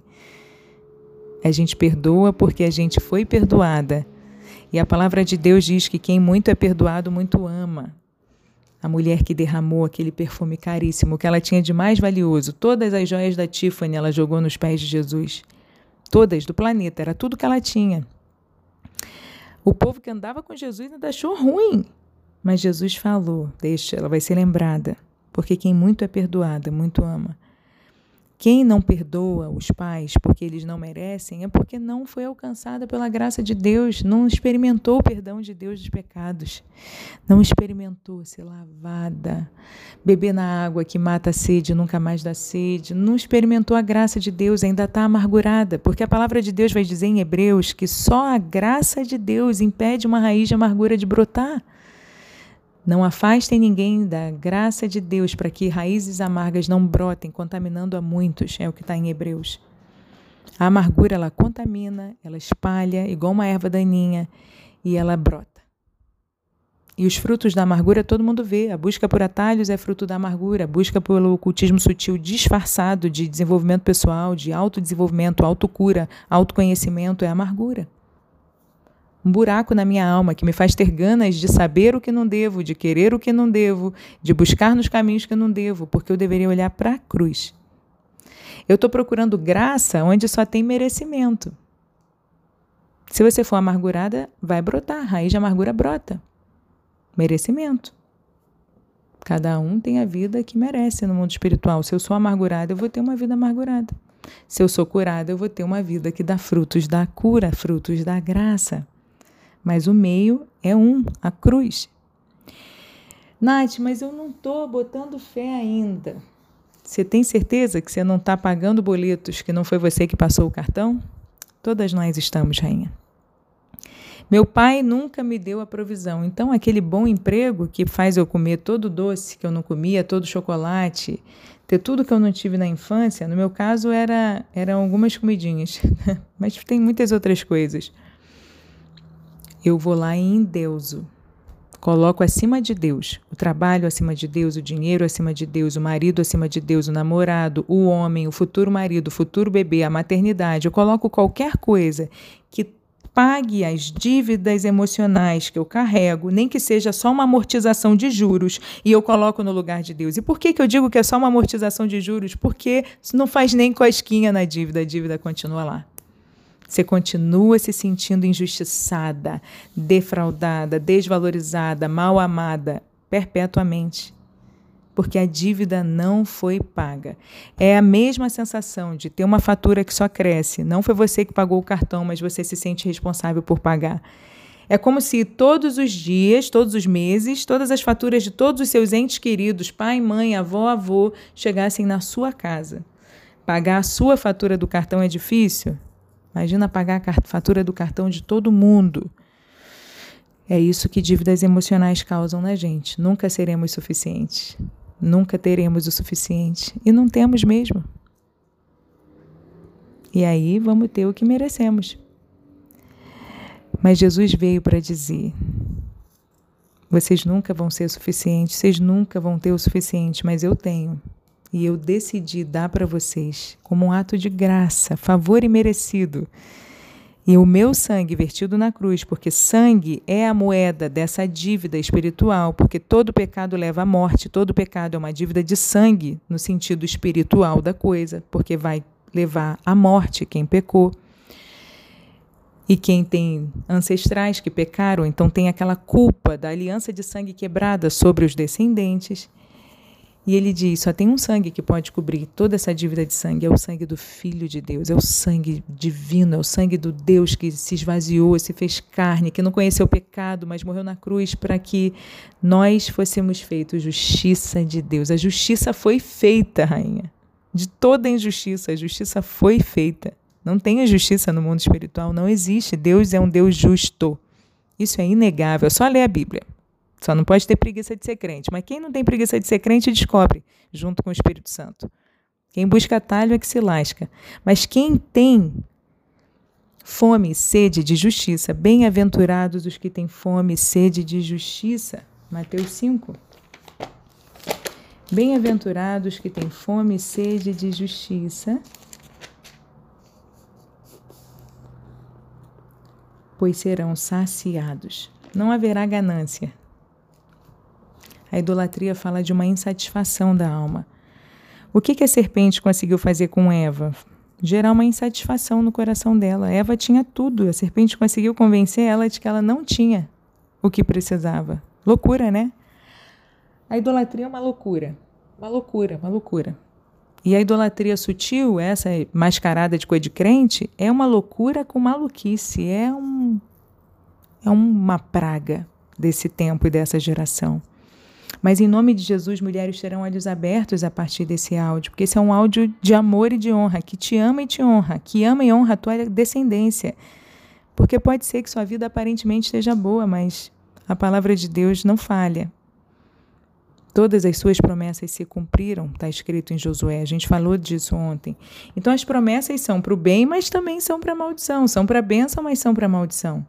Speaker 1: A gente perdoa porque a gente foi perdoada. E a palavra de Deus diz que quem muito é perdoado, muito ama. A mulher que derramou aquele perfume caríssimo, que ela tinha de mais valioso, todas as joias da Tiffany ela jogou nos pés de Jesus. Todas do planeta, era tudo que ela tinha. O povo que andava com Jesus ainda achou ruim, mas Jesus falou, deixa, ela vai ser lembrada, porque quem muito é perdoado, muito ama. Quem não perdoa os pais porque eles não merecem é porque não foi alcançada pela graça de Deus, não experimentou o perdão de Deus dos pecados, não experimentou ser lavada, beber na água que mata a sede, nunca mais dá sede, não experimentou a graça de Deus, ainda está amargurada, porque a palavra de Deus vai dizer em Hebreus que só a graça de Deus impede uma raiz de amargura de brotar. Não afastem ninguém da graça de Deus para que raízes amargas não brotem, contaminando a muitos, é o que está em Hebreus. A amargura, ela contamina, ela espalha, igual uma erva daninha, e ela brota. E os frutos da amargura todo mundo vê. A busca por atalhos é fruto da amargura, a busca pelo ocultismo sutil disfarçado de desenvolvimento pessoal, de autodesenvolvimento, autocura, autoconhecimento, é amargura. Um buraco na minha alma que me faz ter ganas de saber o que não devo, de querer o que não devo, de buscar nos caminhos que não devo, porque eu deveria olhar para a cruz. Eu estou procurando graça onde só tem merecimento. Se você for amargurada, vai brotar, a raiz de amargura brota. Merecimento. Cada um tem a vida que merece no mundo espiritual. Se eu sou amargurada, eu vou ter uma vida amargurada. Se eu sou curada, eu vou ter uma vida que dá frutos da cura, frutos da graça. Mas o meio é um, a cruz. Nath, mas eu não estou botando fé ainda. Você tem certeza que você não está pagando boletos, que não foi você que passou o cartão? Todas nós estamos, rainha. Meu pai nunca me deu a provisão. Então, aquele bom emprego que faz eu comer todo doce que eu não comia, todo chocolate, ter tudo que eu não tive na infância, no meu caso, era, eram algumas comidinhas. Mas tem muitas outras coisas. Eu vou lá e endeuso. Coloco acima de Deus o trabalho acima de Deus, o dinheiro acima de Deus, o marido acima de Deus, o namorado, o homem, o futuro marido, o futuro bebê, a maternidade. Eu coloco qualquer coisa que pague as dívidas emocionais que eu carrego, nem que seja só uma amortização de juros, e eu coloco no lugar de Deus. E por que que eu digo que é só uma amortização de juros? Porque não faz nem cosquinha na dívida, a dívida continua lá. Você continua se sentindo injustiçada, defraudada, desvalorizada, mal amada, perpetuamente. Porque a dívida não foi paga. É a mesma sensação de ter uma fatura que só cresce. Não foi você que pagou o cartão, mas você se sente responsável por pagar. É como se todos os dias, todos os meses, todas as faturas de todos os seus entes queridos, pai, mãe, avó, avô, chegassem na sua casa. Pagar a sua fatura do cartão é difícil? Imagina pagar a fatura do cartão de todo mundo. É isso que dívidas emocionais causam na gente. Nunca seremos suficientes. Nunca teremos o suficiente. E não temos mesmo. E aí vamos ter o que merecemos. Mas Jesus veio para dizer: vocês nunca vão ser suficientes, vocês nunca vão ter o suficiente, mas eu tenho. E eu decidi dar para vocês como um ato de graça, favor imerecido. E o meu sangue vertido na cruz, porque sangue é a moeda dessa dívida espiritual, porque todo pecado leva à morte, todo pecado é uma dívida de sangue, no sentido espiritual da coisa, porque vai levar à morte quem pecou. E quem tem ancestrais que pecaram, então tem aquela culpa da aliança de sangue quebrada sobre os descendentes. E ele diz, só tem um sangue que pode cobrir toda essa dívida de sangue, é o sangue do Filho de Deus, é o sangue divino, é o sangue do Deus que se esvaziou, se fez carne, que não conheceu o pecado, mas morreu na cruz para que nós fôssemos feitos justiça de Deus. A justiça foi feita, rainha. De toda a injustiça, a justiça foi feita. Não tem justiça no mundo espiritual, não existe. Deus é um Deus justo. Isso é inegável, é só ler a Bíblia. Só não pode ter preguiça de ser crente. Mas quem não tem preguiça de ser crente, descobre, junto com o Espírito Santo. Quem busca atalho é que se lasca. Mas quem tem fome e sede de justiça, bem-aventurados os que têm fome e sede de justiça. Mateus cinco. Bem-aventurados os que têm fome e sede de justiça, pois serão saciados. Não haverá ganância. A idolatria fala de uma insatisfação da alma. O que que a serpente conseguiu fazer com Eva? Gerar uma insatisfação no coração dela. Eva tinha tudo. A serpente conseguiu convencer ela de que ela não tinha o que precisava. Loucura, né? A idolatria é uma loucura. Uma loucura, uma loucura. E a idolatria sutil, essa mascarada de coisa de crente, é uma loucura com maluquice. É, um, é uma praga desse tempo e dessa geração. Mas em nome de Jesus, mulheres terão olhos abertos a partir desse áudio, porque esse é um áudio de amor e de honra, que te ama e te honra, que ama e honra a tua descendência. Porque pode ser que sua vida aparentemente esteja boa, mas a palavra de Deus não falha. Todas as suas promessas se cumpriram, está escrito em Josué, a gente falou disso ontem. Então as promessas são para o bem, mas também são para a maldição, são para a bênção, mas são para a maldição.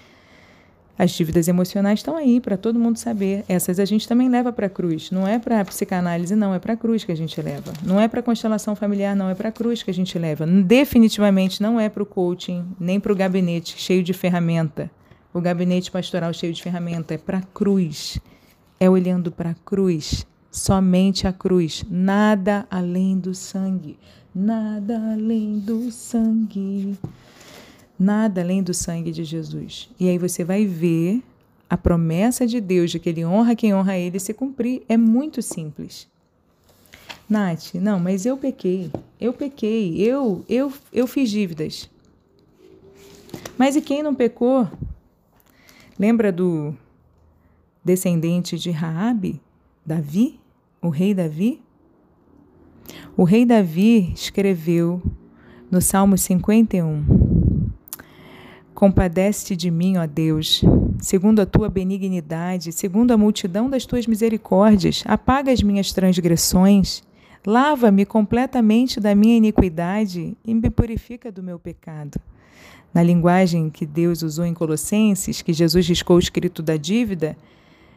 Speaker 1: As dívidas emocionais estão aí para todo mundo saber. Essas a gente também leva para a cruz. Não é para a psicanálise, não. É para a cruz que a gente leva. Não é para a constelação familiar, não. É para a cruz que a gente leva. Definitivamente não é para o coaching, nem para o gabinete cheio de ferramenta. O gabinete pastoral cheio de ferramenta. É para a cruz. É olhando para a cruz. Somente a cruz. Nada além do sangue. Nada além do sangue. Nada além do sangue de Jesus. E aí você vai ver a promessa de Deus de que Ele honra quem honra Ele se cumprir. É muito simples. Nath, não, mas eu pequei. Eu pequei. Eu, eu, eu fiz dívidas. Mas e quem não pecou? Lembra do descendente de Raabe? Davi? O rei Davi? O rei Davi escreveu no Salmo cinquenta e um: compadece-te de mim, ó Deus, segundo a tua benignidade, segundo a multidão das tuas misericórdias, apaga as minhas transgressões, lava-me completamente da minha iniquidade e me purifica do meu pecado. Na linguagem que Deus usou em Colossenses, que Jesus riscou o escrito da dívida,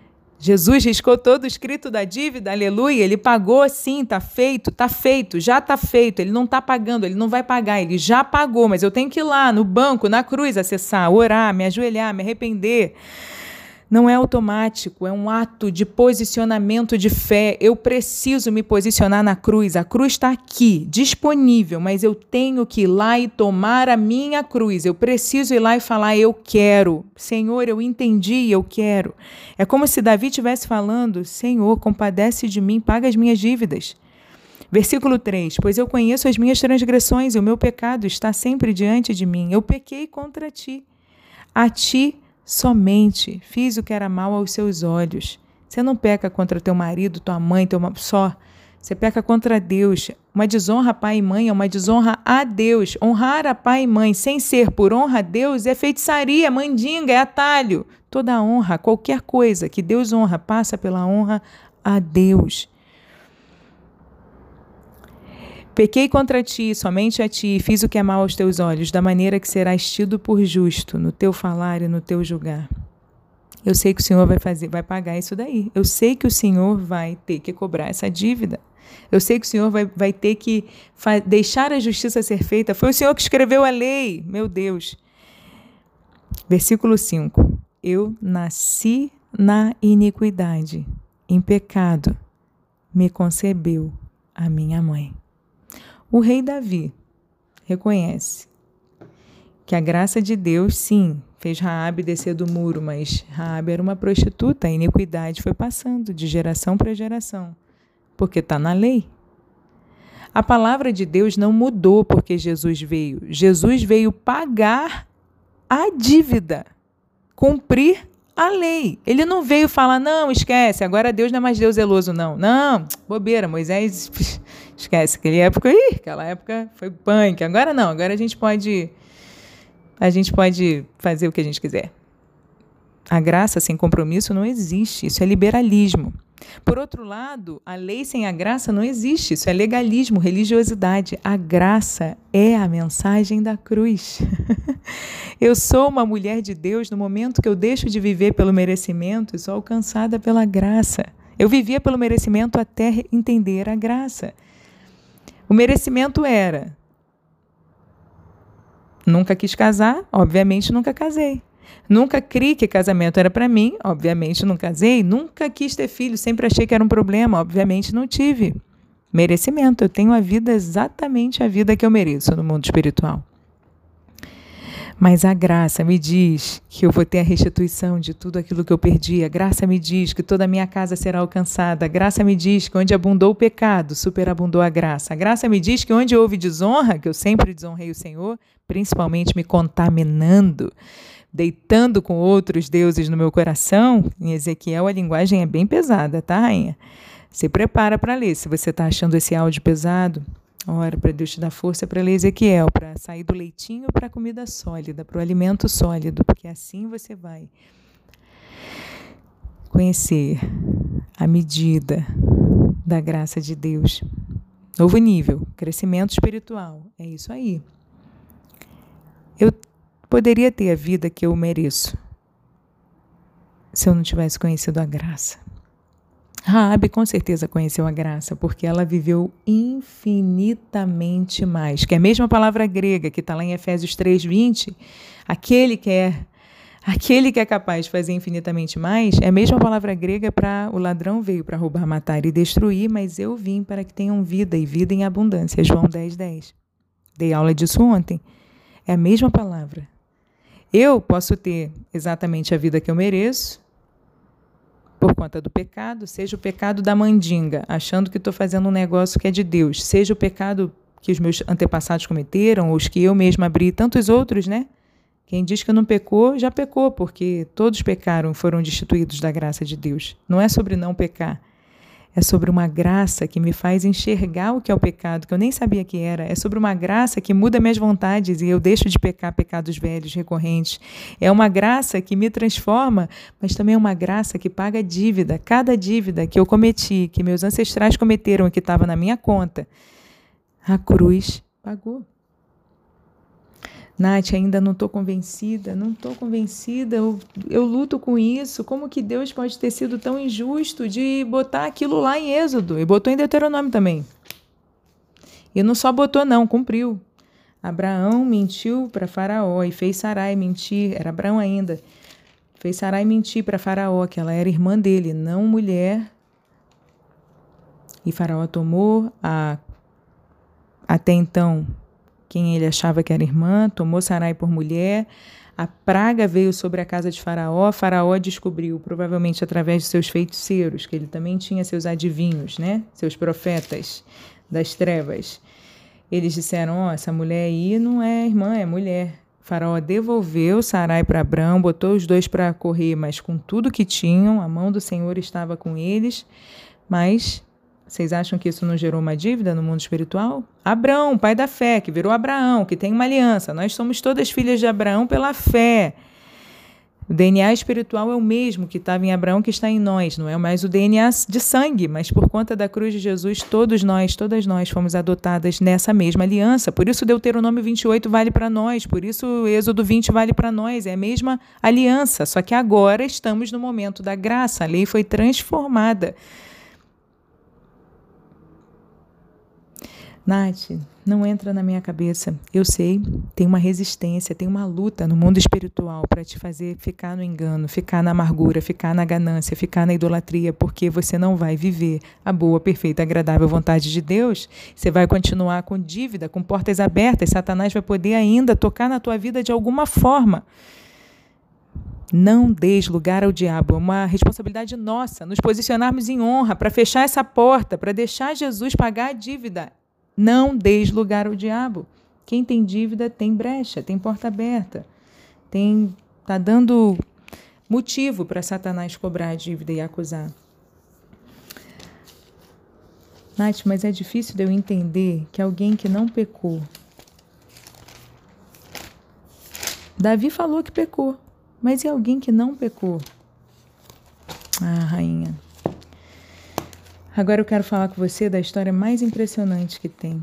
Speaker 1: Jesus riscou todo o escrito da dívida, aleluia, ele pagou sim, está feito, está feito, já está feito, ele não está pagando, ele não vai pagar, ele já pagou, mas eu tenho que ir lá no banco, na cruz, acessar, orar, me ajoelhar, me arrepender. Não é automático, é um ato de posicionamento de fé. Eu preciso me posicionar na cruz. A cruz está aqui, disponível, mas eu tenho que ir lá e tomar a minha cruz. Eu preciso ir lá e falar, eu quero. Senhor, eu entendi, eu quero. É como se Davi estivesse falando, Senhor, compadece de mim, paga as minhas dívidas. Versículo três, pois eu conheço as minhas transgressões e o meu pecado está sempre diante de mim. Eu pequei contra ti. A ti somente fiz o que era mal aos seus olhos. Você não peca contra teu marido, tua mãe, teu só. Você peca contra Deus. Uma desonra a pai e mãe é uma desonra a Deus. Honrar a pai e mãe sem ser por honra a Deus é feitiçaria, mandinga, é atalho. Toda honra, qualquer coisa que Deus honra, passa pela honra a Deus. Pequei contra ti, somente a ti, fiz o que é mal aos teus olhos, da maneira que serás tido por justo no teu falar e no teu julgar. Eu sei que o Senhor vai fazer, vai pagar isso daí. Eu sei que o Senhor vai ter que cobrar essa dívida. Eu sei que o Senhor vai, vai ter que deixar a justiça ser feita. Foi o Senhor que escreveu a lei, meu Deus. Versículo cinco. Eu nasci na iniquidade, em pecado me concebeu a minha mãe. O rei Davi reconhece que a graça de Deus, sim, fez Raabe descer do muro, mas Raabe era uma prostituta, a iniquidade foi passando de geração para geração, porque está na lei. A palavra de Deus não mudou porque Jesus veio. Jesus veio pagar a dívida, cumprir a lei. Ele não veio falar, não, esquece, agora Deus não é mais Deus zeloso, não. Não, bobeira, Moisés, esquece, aquela época, ih, aquela época foi punk. Agora não, agora a gente pode, a gente pode fazer o que a gente quiser. A graça sem compromisso não existe, isso é liberalismo. Por outro lado, a lei sem a graça não existe, isso é legalismo, religiosidade. A graça é a mensagem da cruz. Eu sou uma mulher de Deus no momento que eu deixo de viver pelo merecimento e sou alcançada pela graça. Eu vivia pelo merecimento até entender a graça. O merecimento era: nunca quis casar, obviamente nunca casei. Nunca criei que casamento era para mim, obviamente não casei. Nunca quis ter filho, sempre achei que era um problema, obviamente não tive. Merecimento, eu tenho a vida, exatamente a vida que eu mereço no mundo espiritual. Mas a graça me diz que eu vou ter a restituição de tudo aquilo que eu perdi. A graça me diz que toda a minha casa será alcançada. A graça me diz que onde abundou o pecado, superabundou a graça. A graça me diz que onde houve desonra, que eu sempre desonrei o Senhor, principalmente me contaminando, deitando com outros deuses no meu coração. Em Ezequiel a linguagem é bem pesada, tá, rainha? Se prepara para ler. Se você está achando esse áudio pesado, ora para Deus te dar força para ler Ezequiel, para sair do leitinho para a comida sólida, para o alimento sólido, porque assim você vai conhecer a medida da graça de Deus. Novo nível, crescimento espiritual, é isso aí. Eu poderia ter a vida que eu mereço se eu não tivesse conhecido a graça. Raabe com certeza conheceu a graça, porque ela viveu infinitamente mais, que é a mesma palavra grega que está lá em Efésios três, vinte, aquele que é, aquele que é capaz de fazer infinitamente mais, é a mesma palavra grega para o ladrão veio para roubar, matar e destruir, mas eu vim para que tenham vida e vida em abundância. João dez, dez. Dei aula disso ontem. É a mesma palavra. Eu posso ter exatamente a vida que eu mereço, por conta do pecado, seja o pecado da mandinga, achando que estou fazendo um negócio que é de Deus, seja o pecado que os meus antepassados cometeram, ou os que eu mesma abri, tantos outros, né? Quem diz que não pecou, já pecou, porque todos pecaram e foram destituídos da graça de Deus. Não é sobre não pecar, é sobre uma graça que me faz enxergar o que é o pecado, que eu nem sabia que era. É sobre uma graça que muda minhas vontades e eu deixo de pecar pecados velhos, recorrentes. É uma graça que me transforma, mas também é uma graça que paga a dívida. Cada dívida que eu cometi, que meus ancestrais cometeram e que estava na minha conta, a cruz pagou. Nath, ainda não estou convencida, não estou convencida, eu, eu luto com isso. Como que Deus pode ter sido tão injusto de botar aquilo lá em Êxodo? E botou em Deuteronômio também. E não só botou não, cumpriu. Abraão mentiu para Faraó e fez Sarai mentir, era Abraão ainda, fez Sarai mentir para Faraó, que ela era irmã dele, não mulher. E Faraó tomou a, até então, quem ele achava que era irmã, tomou Sarai por mulher, a praga veio sobre a casa de Faraó, Faraó descobriu, provavelmente através de seus feiticeiros, que ele também tinha seus adivinhos, né? Seus profetas das trevas. Eles disseram, ó, oh, essa mulher aí não é irmã, é mulher. Faraó devolveu Sarai para Abrão, botou os dois para correr, mas com tudo que tinham, a mão do Senhor estava com eles, mas... Vocês acham que isso não gerou uma dívida no mundo espiritual? Abrão, pai da fé, que virou Abraão, que tem uma aliança. Nós somos todas filhas de Abraão pela fé. O D N A espiritual é o mesmo que estava em Abraão, que está em nós. Não é mais o D N A de sangue, mas por conta da cruz de Jesus, todos nós, todas nós fomos adotadas nessa mesma aliança. Por isso Deuteronômio vinte e oito vale para nós, por isso Êxodo vinte vale para nós. É a mesma aliança, só que agora estamos no momento da graça. A lei foi transformada. Nath, não entra na minha cabeça. Eu sei, tem uma resistência, tem uma luta no mundo espiritual para te fazer ficar no engano, ficar na amargura, ficar na ganância, ficar na idolatria, porque você não vai viver a boa, perfeita, agradável vontade de Deus. Você vai continuar com dívida, com portas abertas. Satanás vai poder ainda tocar na tua vida de alguma forma. Não deis lugar ao diabo. É uma responsabilidade nossa nos posicionarmos em honra para fechar essa porta, para deixar Jesus pagar a dívida. Não deis lugar ao diabo. Quem tem dívida tem brecha, tem porta aberta. Tem, tá dando motivo para Satanás cobrar a dívida e acusar. Nath, mas é difícil de eu entender que alguém que não pecou. Davi falou que pecou, mas é alguém que não pecou. Ah, rainha. Agora eu quero falar com você da história mais impressionante que tem.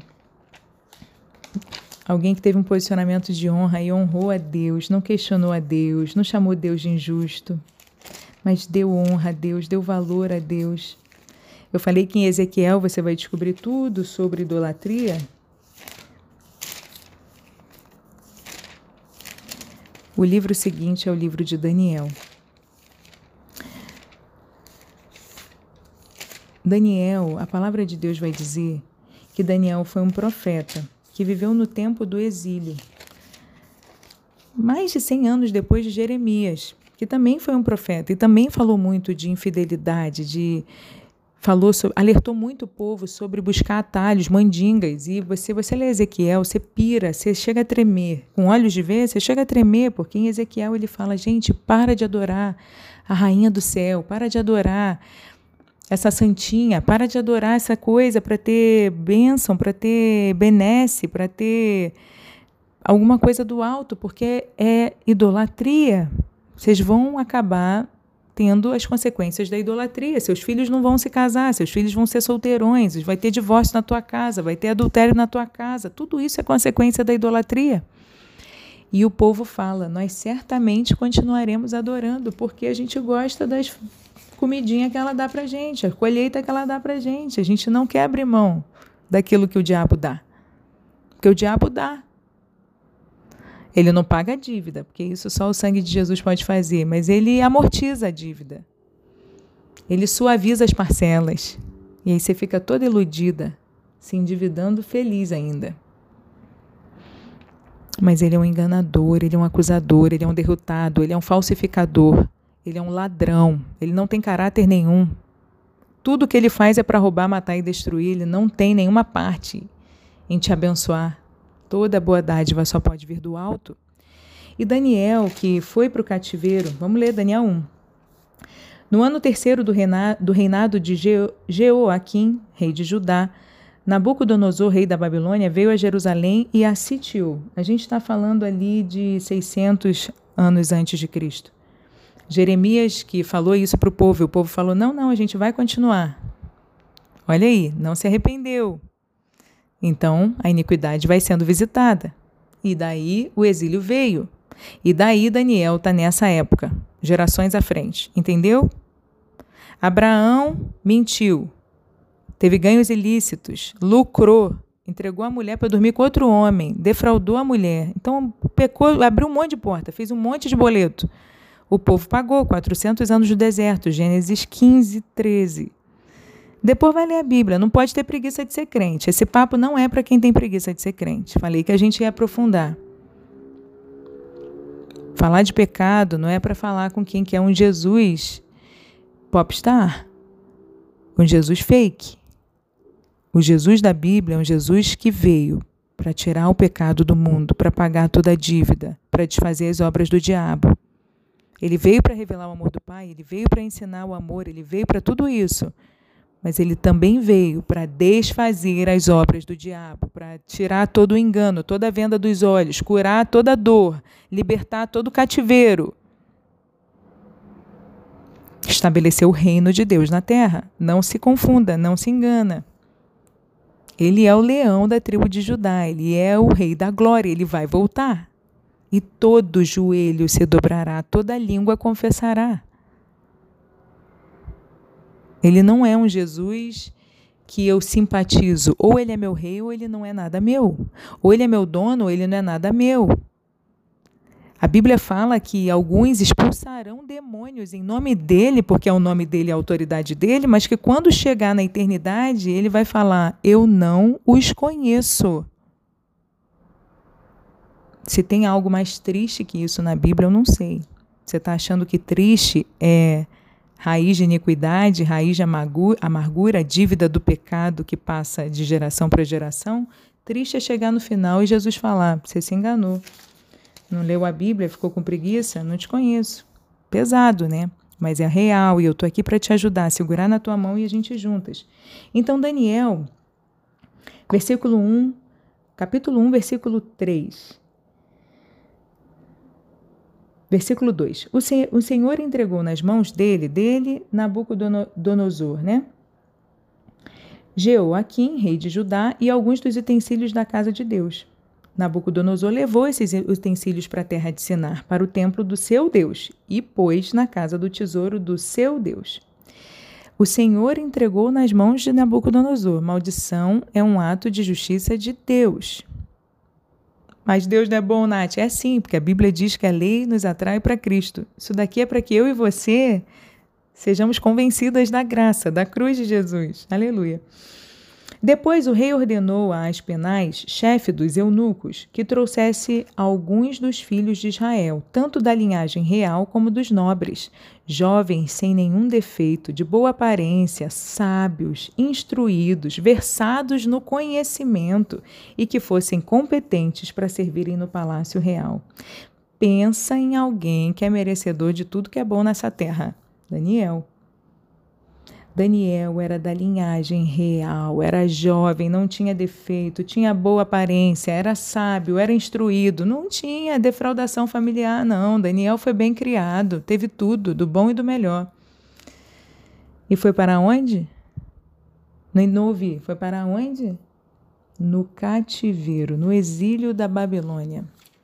Speaker 1: Alguém que teve um posicionamento de honra e honrou a Deus, não questionou a Deus, não chamou Deus de injusto, mas deu honra a Deus, deu valor a Deus. Eu falei que em Ezequiel você vai descobrir tudo sobre idolatria. O livro seguinte é o livro de Daniel. Daniel, a palavra de Deus vai dizer que Daniel foi um profeta que viveu no tempo do exílio, mais de cem anos depois de Jeremias, que também foi um profeta e também falou muito de infidelidade, de falou sobre, alertou muito o povo sobre buscar atalhos, mandingas. E você, você lê Ezequiel, você pira, você chega a tremer. Com olhos de ver, você chega a tremer, porque em Ezequiel ele fala, gente, para de adorar a rainha do céu, para de adorar essa santinha, para de adorar essa coisa para ter bênção, para ter benesse, para ter alguma coisa do alto, porque é idolatria. Vocês vão acabar tendo as consequências da idolatria. Seus filhos não vão se casar, seus filhos vão ser solteirões, vai ter divórcio na tua casa, vai ter adultério na tua casa. Tudo isso é consequência da idolatria. E o povo fala, nós certamente continuaremos adorando, porque a gente gosta das comidinhas que ela dá pra gente, a colheita que ela dá pra gente. A gente não quer abrir mão daquilo que o diabo dá. Porque o diabo dá. Ele não paga a dívida, porque isso só o sangue de Jesus pode fazer, mas ele amortiza a dívida. Ele suaviza as parcelas. E aí você fica toda iludida, se endividando feliz ainda. Mas ele é um enganador, ele é um acusador, ele é um derrotado, ele é um falsificador, ele é um ladrão, ele não tem caráter nenhum. Tudo que ele faz é para roubar, matar e destruir, ele não tem nenhuma parte em te abençoar. Toda boa dádiva só pode vir do alto. E Daniel, que foi para o cativeiro, vamos ler Daniel um. No ano terceiro do reinado, do reinado de Jeoaquim, rei de Judá, Nabucodonosor, rei da Babilônia, veio a Jerusalém e a sitiou. A gente está falando ali de seiscentos anos antes de Cristo. Jeremias que falou isso para o povo, e o povo falou, não, não, a gente vai continuar. Olha aí, não se arrependeu. Então, a iniquidade vai sendo visitada. E daí o exílio veio. E daí Daniel está nessa época, gerações à frente. Entendeu? Abraão mentiu, teve ganhos ilícitos, lucrou, entregou a mulher para dormir com outro homem, defraudou a mulher. Então, pecou, abriu um monte de porta, fez um monte de boleto. O povo pagou quatrocentos anos do deserto, Gênesis quinze, treze. Depois vai ler a Bíblia, não pode ter preguiça de ser crente. Esse papo não é para quem tem preguiça de ser crente. Falei que a gente ia aprofundar. Falar de pecado não é para falar com quem quer um Jesus popstar, um Jesus fake. O Jesus da Bíblia é um Jesus que veio para tirar o pecado do mundo, para pagar toda a dívida, para desfazer as obras do diabo. Ele veio para revelar o amor do Pai, ele veio para ensinar o amor, ele veio para tudo isso. Mas ele também veio para desfazer as obras do diabo, para tirar todo o engano, toda a venda dos olhos, curar toda a dor, libertar todo o cativeiro. Estabeleceu o reino de Deus na terra. Não se confunda, não se engana. Ele é o leão da tribo de Judá, ele é o rei da glória, ele vai voltar. E todo joelho se dobrará, toda língua confessará. Ele não é um Jesus que eu simpatizo. Ou ele é meu rei, ou ele não é nada meu. Ou ele é meu dono, ou ele não é nada meu. A Bíblia fala que alguns expulsarão demônios em nome dele, porque é o nome dele e a autoridade dele, mas que quando chegar na eternidade, ele vai falar, eu não os conheço. Se tem algo mais triste que isso na Bíblia, eu não sei. Você está achando que triste é raiz de iniquidade, raiz de amargura, dívida do pecado que passa de geração para geração? Triste é chegar no final e Jesus falar, você se enganou. Não leu a Bíblia, ficou com preguiça? Não te conheço. Pesado, né? Mas é real e eu estou aqui para te ajudar, a segurar na tua mão e a gente juntas. Então, Daniel, versículo um, capítulo um, versículo três. Versículo dois. O, se, o Senhor entregou nas mãos dele, dele, Nabucodonosor, né? Jeoaquim, rei de Judá, e alguns dos utensílios da casa de Deus. Nabucodonosor levou esses utensílios para a terra de Sinar, para o templo do seu Deus, e pôs na casa do tesouro do seu Deus. O Senhor entregou nas mãos de Nabucodonosor. Maldição é um ato de justiça de Deus. Mas Deus não é bom, Nath? É sim, porque a Bíblia diz que a lei nos atrai para Cristo. Isso daqui é para que eu e você sejamos convencidas da graça, da cruz de Jesus. Aleluia. Depois o rei ordenou a Aspenaz, chefe dos eunucos, que trouxesse alguns dos filhos de Israel, tanto da linhagem real como dos nobres, jovens sem nenhum defeito, de boa aparência, sábios, instruídos, versados no conhecimento e que fossem competentes para servirem no palácio real. Pensa em alguém que é merecedor de tudo que é bom nessa terra. Daniel. Daniel era da linhagem real, era jovem, não tinha defeito, tinha boa aparência, era sábio, era instruído, não tinha defraudação familiar, não. Daniel foi bem criado, teve tudo, do bom e do melhor. E foi para onde? Não ouvi. Foi para onde? No cativeiro, no exílio da Babilônia.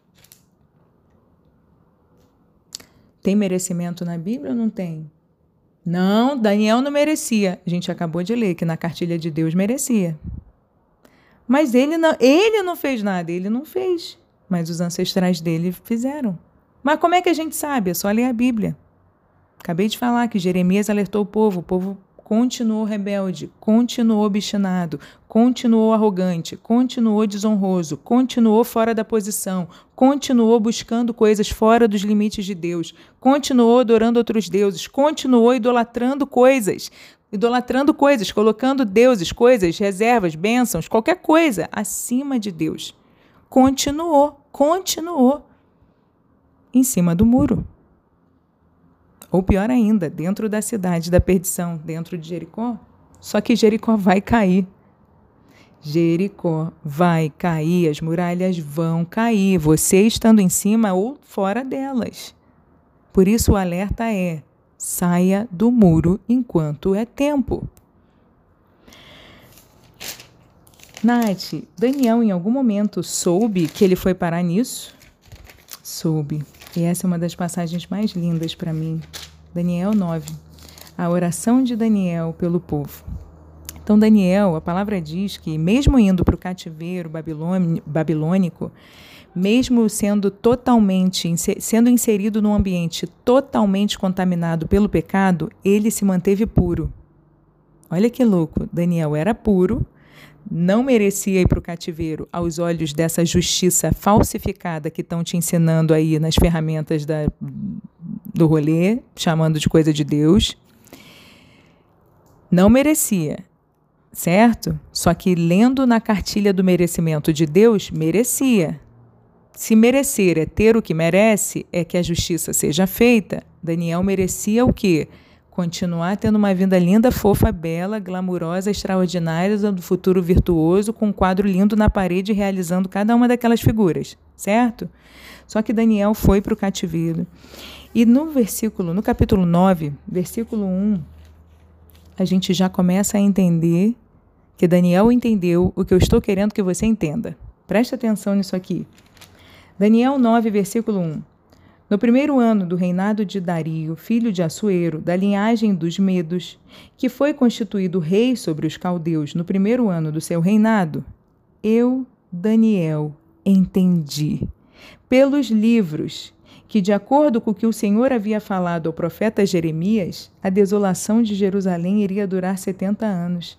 Speaker 1: Tem merecimento na Bíblia ou não tem? Não, Daniel não merecia. A gente acabou de ler que na cartilha de Deus merecia. Mas ele não, ele não fez nada, ele não fez. Mas os ancestrais dele fizeram. Mas como é que a gente sabe? É só ler a Bíblia. Acabei de falar que Jeremias alertou o povo. O povo continuou rebelde, continuou obstinado, continuou arrogante, continuou desonroso, continuou fora da posição, continuou buscando coisas fora dos limites de Deus, continuou adorando outros deuses, continuou idolatrando coisas, idolatrando coisas, colocando deuses, coisas, reservas, bênçãos, qualquer coisa acima de Deus. Continuou, continuou em cima do muro. Ou pior ainda, dentro da cidade da perdição, dentro de Jericó. Só que Jericó vai cair. Jericó vai cair, as muralhas vão cair, você estando em cima ou fora delas. Por isso o alerta é, saia do muro enquanto é tempo. Nath, Daniel em algum momento soube que ele foi parar nisso? Soube. E essa é uma das passagens mais lindas para mim. Daniel nove. A oração de Daniel pelo povo. Então, Daniel, a palavra diz que, mesmo indo para o cativeiro babilônico, mesmo sendo totalmente, sendo inserido num ambiente totalmente contaminado pelo pecado, ele se manteve puro. Olha que louco, Daniel era puro, não merecia ir para o cativeiro aos olhos dessa justiça falsificada que estão te ensinando aí nas ferramentas da, do rolê, chamando de coisa de Deus. Não merecia, certo? Só que lendo na cartilha do merecimento de Deus, merecia. Se merecer é ter o que merece, é que a justiça seja feita. Daniel merecia o quê? Continuar tendo uma vida linda, fofa, bela, glamurosa, extraordinária, do futuro virtuoso, com um quadro lindo na parede, realizando cada uma daquelas figuras, certo? Só que Daniel foi para o cativeiro. E no versículo, no capítulo nove, versículo um, a gente já começa a entender que Daniel entendeu o que eu estou querendo que você entenda. Presta atenção nisso aqui. Daniel nove, versículo um. No primeiro ano do reinado de Dario, filho de Assuero, da linhagem dos Medos, que foi constituído rei sobre os caldeus no primeiro ano do seu reinado, eu, Daniel, entendi, pelos livros, que, de acordo com o que o Senhor havia falado ao profeta Jeremias, a desolação de Jerusalém iria durar setenta anos.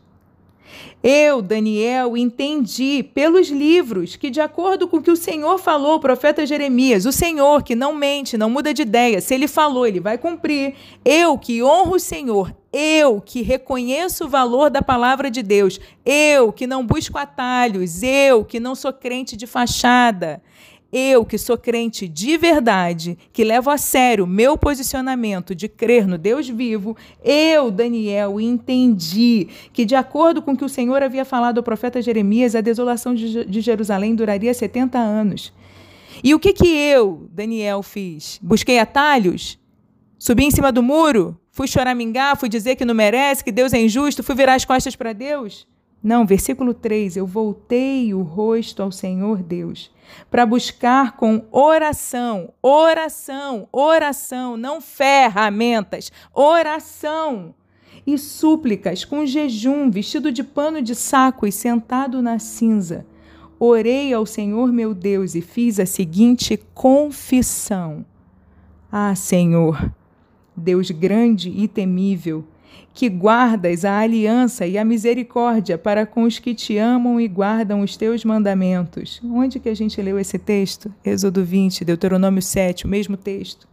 Speaker 1: Eu, Daniel, entendi pelos livros que, de acordo com o que o Senhor falou ao profeta Jeremias, o Senhor que não mente, não muda de ideia, se ele falou, ele vai cumprir. Eu que honro o Senhor, eu que reconheço o valor da palavra de Deus, eu que não busco atalhos, eu que não sou crente de fachada, eu que sou crente de verdade, que levo a sério o meu posicionamento de crer no Deus vivo, eu, Daniel, entendi que, de acordo com o que o Senhor havia falado ao profeta Jeremias, a desolação de Jerusalém duraria setenta anos. E o que que eu, Daniel, fiz? Busquei atalhos? Subi em cima do muro? Fui choramingar? Fui dizer que não merece, que Deus é injusto? Fui virar as costas para Deus? Não, versículo três, eu voltei o rosto ao Senhor Deus para buscar com oração, oração, oração, não ferramentas, oração e súplicas, com jejum, vestido de pano de saco e sentado na cinza. Orei ao Senhor meu Deus e fiz a seguinte confissão. Ah, Senhor, Deus grande e temível, que guardas a aliança e a misericórdia para com os que te amam e guardam os teus mandamentos. Onde que a gente leu esse texto? Êxodo vinte, Deuteronômio sete, o mesmo texto.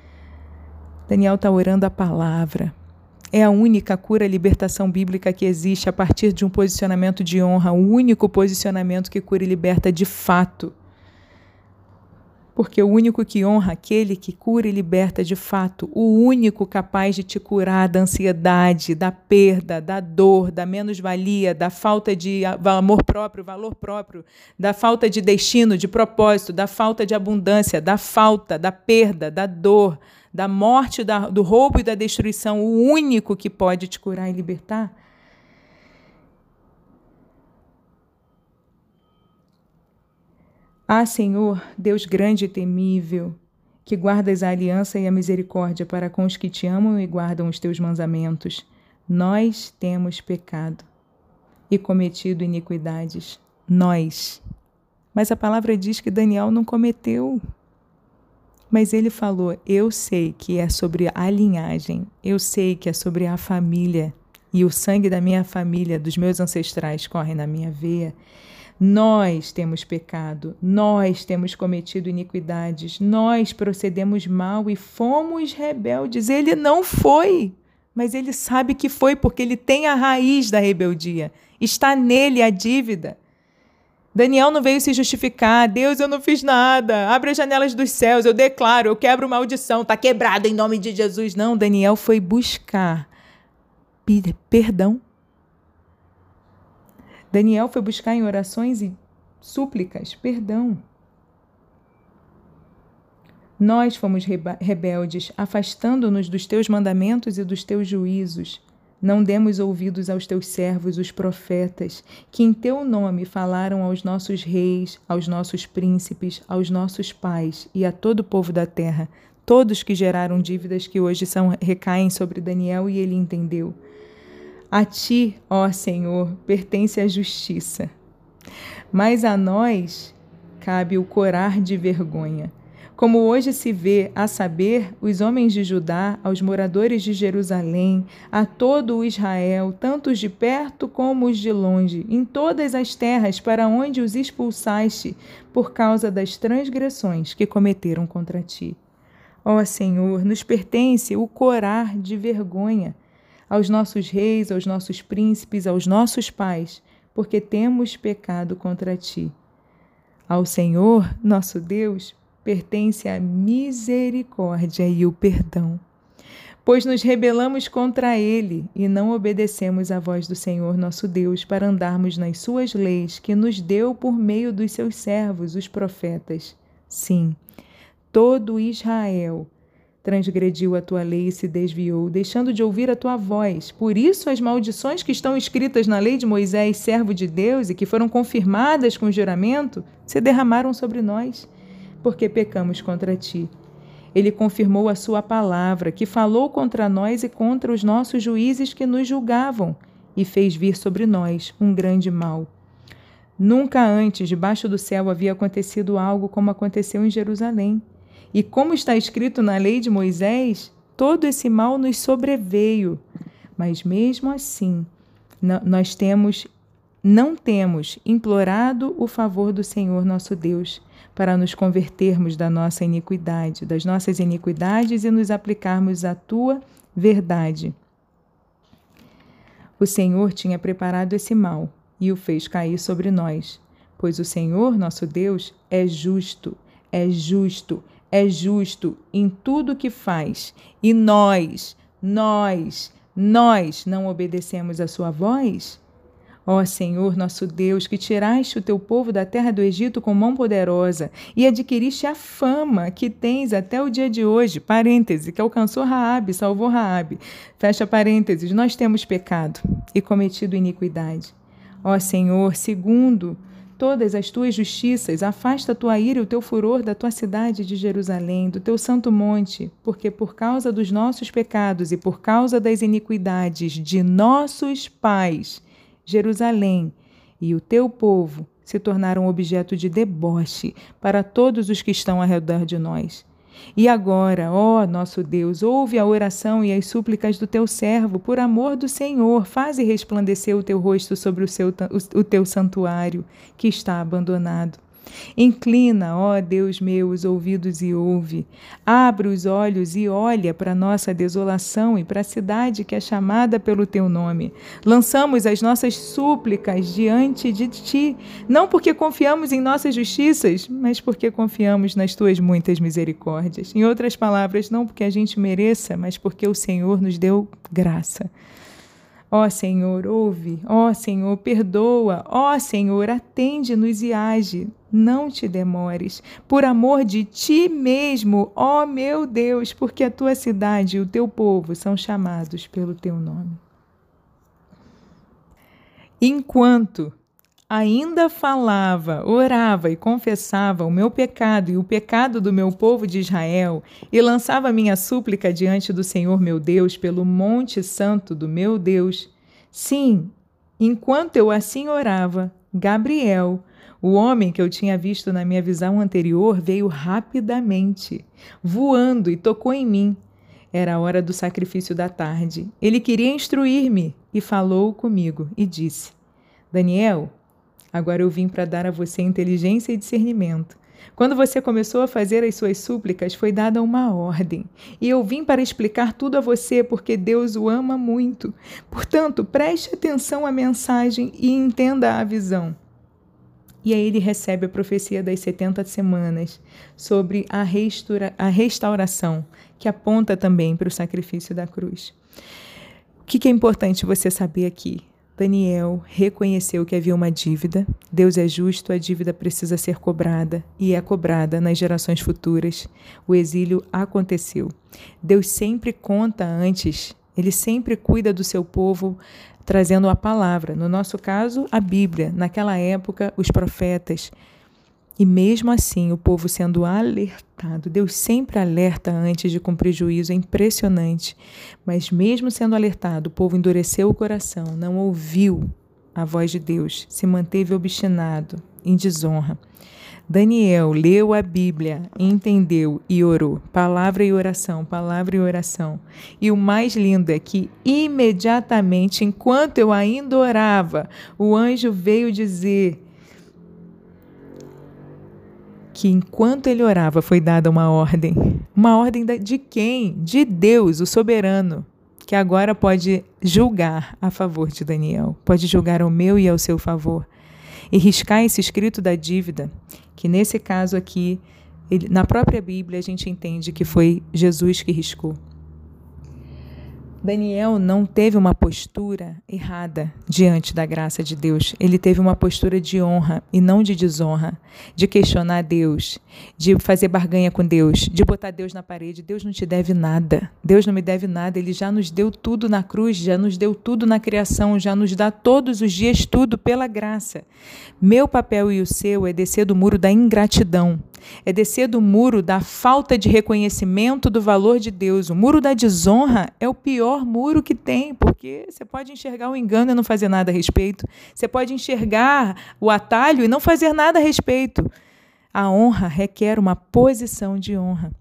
Speaker 1: Daniel está orando a palavra. É a única cura e libertação bíblica que existe a partir de um posicionamento de honra, o único posicionamento que cura e liberta de fato. Porque o único que honra, aquele que cura e liberta de fato, o único capaz de te curar da ansiedade, da perda, da dor, da menos-valia, da falta de amor próprio, valor próprio, da falta de destino, de propósito, da falta de abundância, da falta, da perda, da dor, da morte, da, do roubo e da destruição, o único que pode te curar e libertar. Ah, Senhor, Deus grande e temível, que guardas a aliança e a misericórdia para com os que te amam e guardam os teus mandamentos, nós temos pecado e cometido iniquidades. Nós. Mas a palavra diz que Daniel não cometeu. Mas ele falou, eu sei que é sobre a linhagem, eu sei que é sobre a família, e o sangue da minha família, dos meus ancestrais, corre na minha veia. Nós temos pecado, nós temos cometido iniquidades, nós procedemos mal e fomos rebeldes. Ele não foi, mas ele sabe que foi, porque ele tem a raiz da rebeldia. Está nele a dívida. Daniel não veio se justificar. Deus, eu não fiz nada. Abre as janelas dos céus, eu declaro, eu quebro maldição. Está quebrado em nome de Jesus. Não, Daniel foi buscar perdão. Daniel foi buscar em orações e súplicas perdão. Nós fomos rebeldes, afastando-nos dos teus mandamentos e dos teus juízos. Não demos ouvidos aos teus servos, os profetas, que em teu nome falaram aos nossos reis, aos nossos príncipes, aos nossos pais e a todo o povo da terra, todos que geraram dívidas que hoje são, recaem sobre Daniel, e ele entendeu. A ti, ó Senhor, pertence a justiça, mas a nós cabe o corar de vergonha. Como hoje se vê, a saber, os homens de Judá, aos moradores de Jerusalém, a todo o Israel, tanto os de perto como os de longe, em todas as terras para onde os expulsaste, por causa das transgressões que cometeram contra ti. Ó Senhor, nos pertence o corar de vergonha aos nossos reis, aos nossos príncipes, aos nossos pais, porque temos pecado contra ti. Ao Senhor, nosso Deus, pertence a misericórdia e o perdão, pois nos rebelamos contra ele e não obedecemos à voz do Senhor nosso Deus para andarmos nas suas leis que nos deu por meio dos seus servos, os profetas. Sim, todo Israel transgrediu a tua lei e se desviou, deixando de ouvir a tua voz. Por isso as maldições que estão escritas na lei de Moisés, servo de Deus, e que foram confirmadas com juramento, se derramaram sobre nós, porque pecamos contra ti. Ele confirmou a sua palavra, que falou contra nós e contra os nossos juízes que nos julgavam, e fez vir sobre nós um grande mal. Nunca antes, debaixo do céu, havia acontecido algo como aconteceu em Jerusalém. E como está escrito na lei de Moisés, todo esse mal nos sobreveio. Mas mesmo assim, nós temos, não temos implorado o favor do Senhor nosso Deus, para nos convertermos da nossa iniquidade, das nossas iniquidades e nos aplicarmos à tua verdade. O Senhor tinha preparado esse mal e o fez cair sobre nós, pois o Senhor nosso Deus é justo, é justo, é justo em tudo o que faz, e nós, nós, nós não obedecemos a sua voz? Ó Senhor, nosso Deus, que tiraste o teu povo da terra do Egito com mão poderosa e adquiriste a fama que tens até o dia de hoje, parêntese, que alcançou Raabe, salvou Raabe, fecha parênteses, nós temos pecado e cometido iniquidade. Ó Senhor, segundo todas as tuas justiças, afasta a tua ira e o teu furor da tua cidade de Jerusalém, do teu santo monte, porque por causa dos nossos pecados e por causa das iniquidades de nossos pais, Jerusalém e o teu povo se tornaram objeto de deboche para todos os que estão ao redor de nós. E agora, ó nosso Deus, ouve a oração e as súplicas do teu servo, por amor do Senhor, faze resplandecer o teu rosto sobre o, seu, o, o teu santuário, que está abandonado. Inclina, ó Deus meu, os ouvidos e ouve. Abre os olhos e olha para a nossa desolação e para a cidade que é chamada pelo teu nome. Lançamos as nossas súplicas diante de ti, não porque confiamos em nossas justiças, mas porque confiamos nas tuas muitas misericórdias. Em outras palavras, não porque a gente mereça, mas porque o Senhor nos deu graça. Ó Senhor, ouve, ó Senhor, perdoa, ó Senhor, atende-nos e age, não te demores, por amor de ti mesmo, ó meu Deus, porque a tua cidade e o teu povo são chamados pelo teu nome. Enquanto ainda falava, orava e confessava o meu pecado e o pecado do meu povo de Israel, e lançava minha súplica diante do Senhor meu Deus pelo monte santo do meu Deus. Sim, enquanto eu assim orava, Gabriel, o homem que eu tinha visto na minha visão anterior, veio rapidamente, voando, e tocou em mim. Era a hora do sacrifício da tarde. Ele queria instruir-me e falou comigo e disse: Daniel, agora eu vim para dar a você inteligência e discernimento. Quando você começou a fazer as suas súplicas, foi dada uma ordem. E eu vim para explicar tudo a você, porque Deus o ama muito. Portanto, preste atenção à mensagem e entenda a visão. E aí ele recebe a profecia das setenta semanas sobre a, restaura, a restauração, que aponta também para o sacrifício da cruz. O que é importante você saber aqui? Daniel reconheceu que havia uma dívida, Deus é justo, a dívida precisa ser cobrada e é cobrada nas gerações futuras. O exílio aconteceu. Deus sempre conta antes Ele sempre cuida do seu povo, trazendo a palavra. No nosso caso, a Bíblia. Naquela época, os profetas. E mesmo assim, o povo sendo alertado. Deus sempre alerta antes de cumprir juízo. É impressionante. Mas mesmo sendo alertado, o povo endureceu o coração, não ouviu a voz de Deus, se manteve obstinado, em desonra. Daniel leu a Bíblia, entendeu e orou. Palavra e oração, palavra e oração. E o mais lindo é que, imediatamente, enquanto eu ainda orava, o anjo veio dizer que, enquanto ele orava, foi dada uma ordem. Uma ordem de quem? De Deus, o soberano, que agora pode julgar a favor de Daniel, pode julgar ao meu e ao seu favor. E riscar esse escrito da dívida, que nesse caso aqui, ele, na própria Bíblia, a gente entende que foi Jesus que riscou. Daniel não teve uma postura errada diante da graça de Deus. Ele teve uma postura de honra e não de desonra, de questionar Deus, de fazer barganha com Deus, de botar Deus na parede. Deus não te deve nada. Deus não me deve nada. Ele já nos deu tudo na cruz, já nos deu tudo na criação, já nos dá todos os dias tudo pela graça. Meu papel e o seu é descer do muro da ingratidão. É descer do muro da falta de reconhecimento do valor de Deus. O muro da desonra é o pior muro que tem, porque você pode enxergar o engano e não fazer nada a respeito. Você pode enxergar o atalho e não fazer nada a respeito. A honra requer uma posição de honra.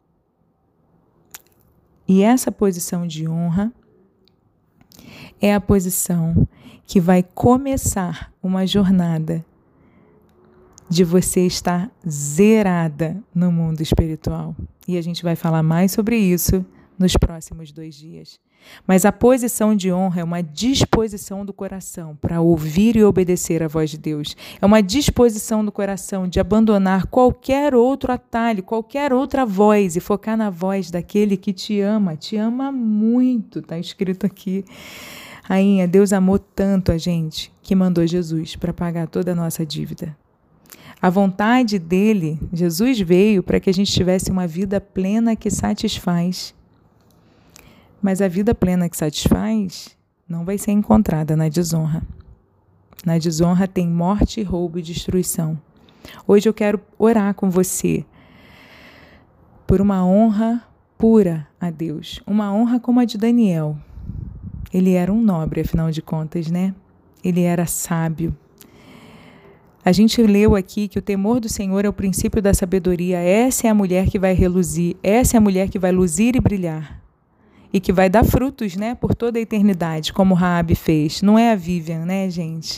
Speaker 1: E essa posição de honra é a posição que vai começar uma jornada de você estar zerada no mundo espiritual. E a gente vai falar mais sobre isso nos próximos dois dias. Mas a posição de honra é uma disposição do coração para ouvir e obedecer a voz de Deus. É uma disposição do coração de abandonar qualquer outro atalho, qualquer outra voz e focar na voz daquele que te ama, te ama muito, está escrito aqui. Rainha, Deus amou tanto a gente que mandou Jesus para pagar toda a nossa dívida. A vontade dele, Jesus veio para que a gente tivesse uma vida plena que satisfaz. Mas a vida plena que satisfaz não vai ser encontrada na desonra. Na desonra tem morte, roubo e destruição. Hoje eu quero orar com você por uma honra pura a Deus. Uma honra como a de Daniel. Ele era um nobre, afinal de contas, né? Ele era sábio. A gente leu aqui que o temor do Senhor é o princípio da sabedoria. Essa é a mulher que vai reluzir, essa é a mulher que vai luzir e brilhar. E que vai dar frutos, né, por toda a eternidade, como Raabe fez. Não é a Vivian, né, gente?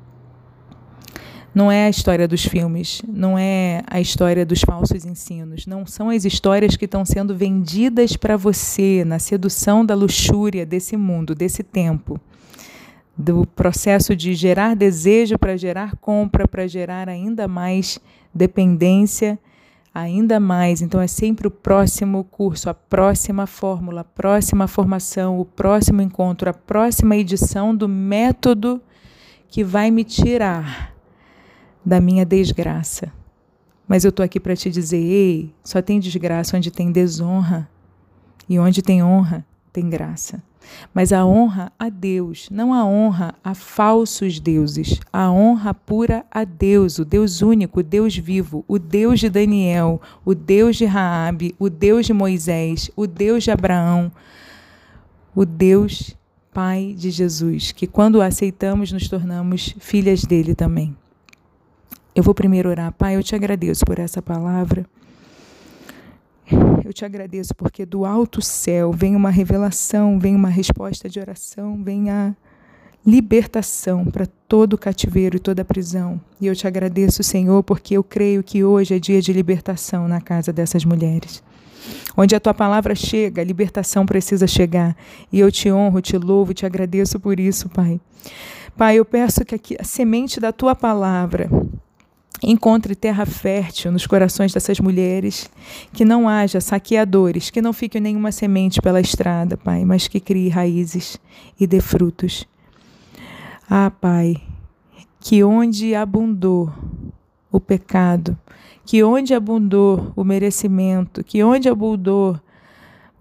Speaker 1: Não é a história dos filmes, não é a história dos falsos ensinos. Não são as histórias que estão sendo vendidas para você na sedução da luxúria desse mundo, desse tempo. Do processo de gerar desejo para gerar compra, para gerar ainda mais dependência, ainda mais. Então, é sempre o próximo curso, a próxima fórmula, a próxima formação, o próximo encontro, a próxima edição do método que vai me tirar da minha desgraça. Mas eu estou aqui para te dizer, ei, só tem desgraça onde tem desonra. E onde tem honra, tem graça. Mas a honra a Deus, não a honra a falsos deuses, a honra pura a Deus, o Deus único, o Deus vivo, o Deus de Daniel, o Deus de Raabe, o Deus de Moisés, o Deus de Abraão, o Deus Pai de Jesus, que quando o aceitamos nos tornamos filhas dele também. Eu vou primeiro orar. Pai, eu te agradeço por essa palavra. Eu te agradeço porque do alto céu vem uma revelação, vem uma resposta de oração, vem a libertação para todo o cativeiro e toda a prisão. E eu te agradeço, Senhor, porque eu creio que hoje é dia de libertação na casa dessas mulheres. Onde a tua palavra chega, a libertação precisa chegar. E eu te honro, te louvo, te agradeço por isso, Pai. Pai, eu peço que a semente da tua palavra encontre terra fértil nos corações dessas mulheres, que não haja saqueadores, que não fique nenhuma semente pela estrada, Pai, mas que crie raízes e dê frutos. Ah, Pai, que onde abundou o pecado, que onde abundou o merecimento, que onde abundou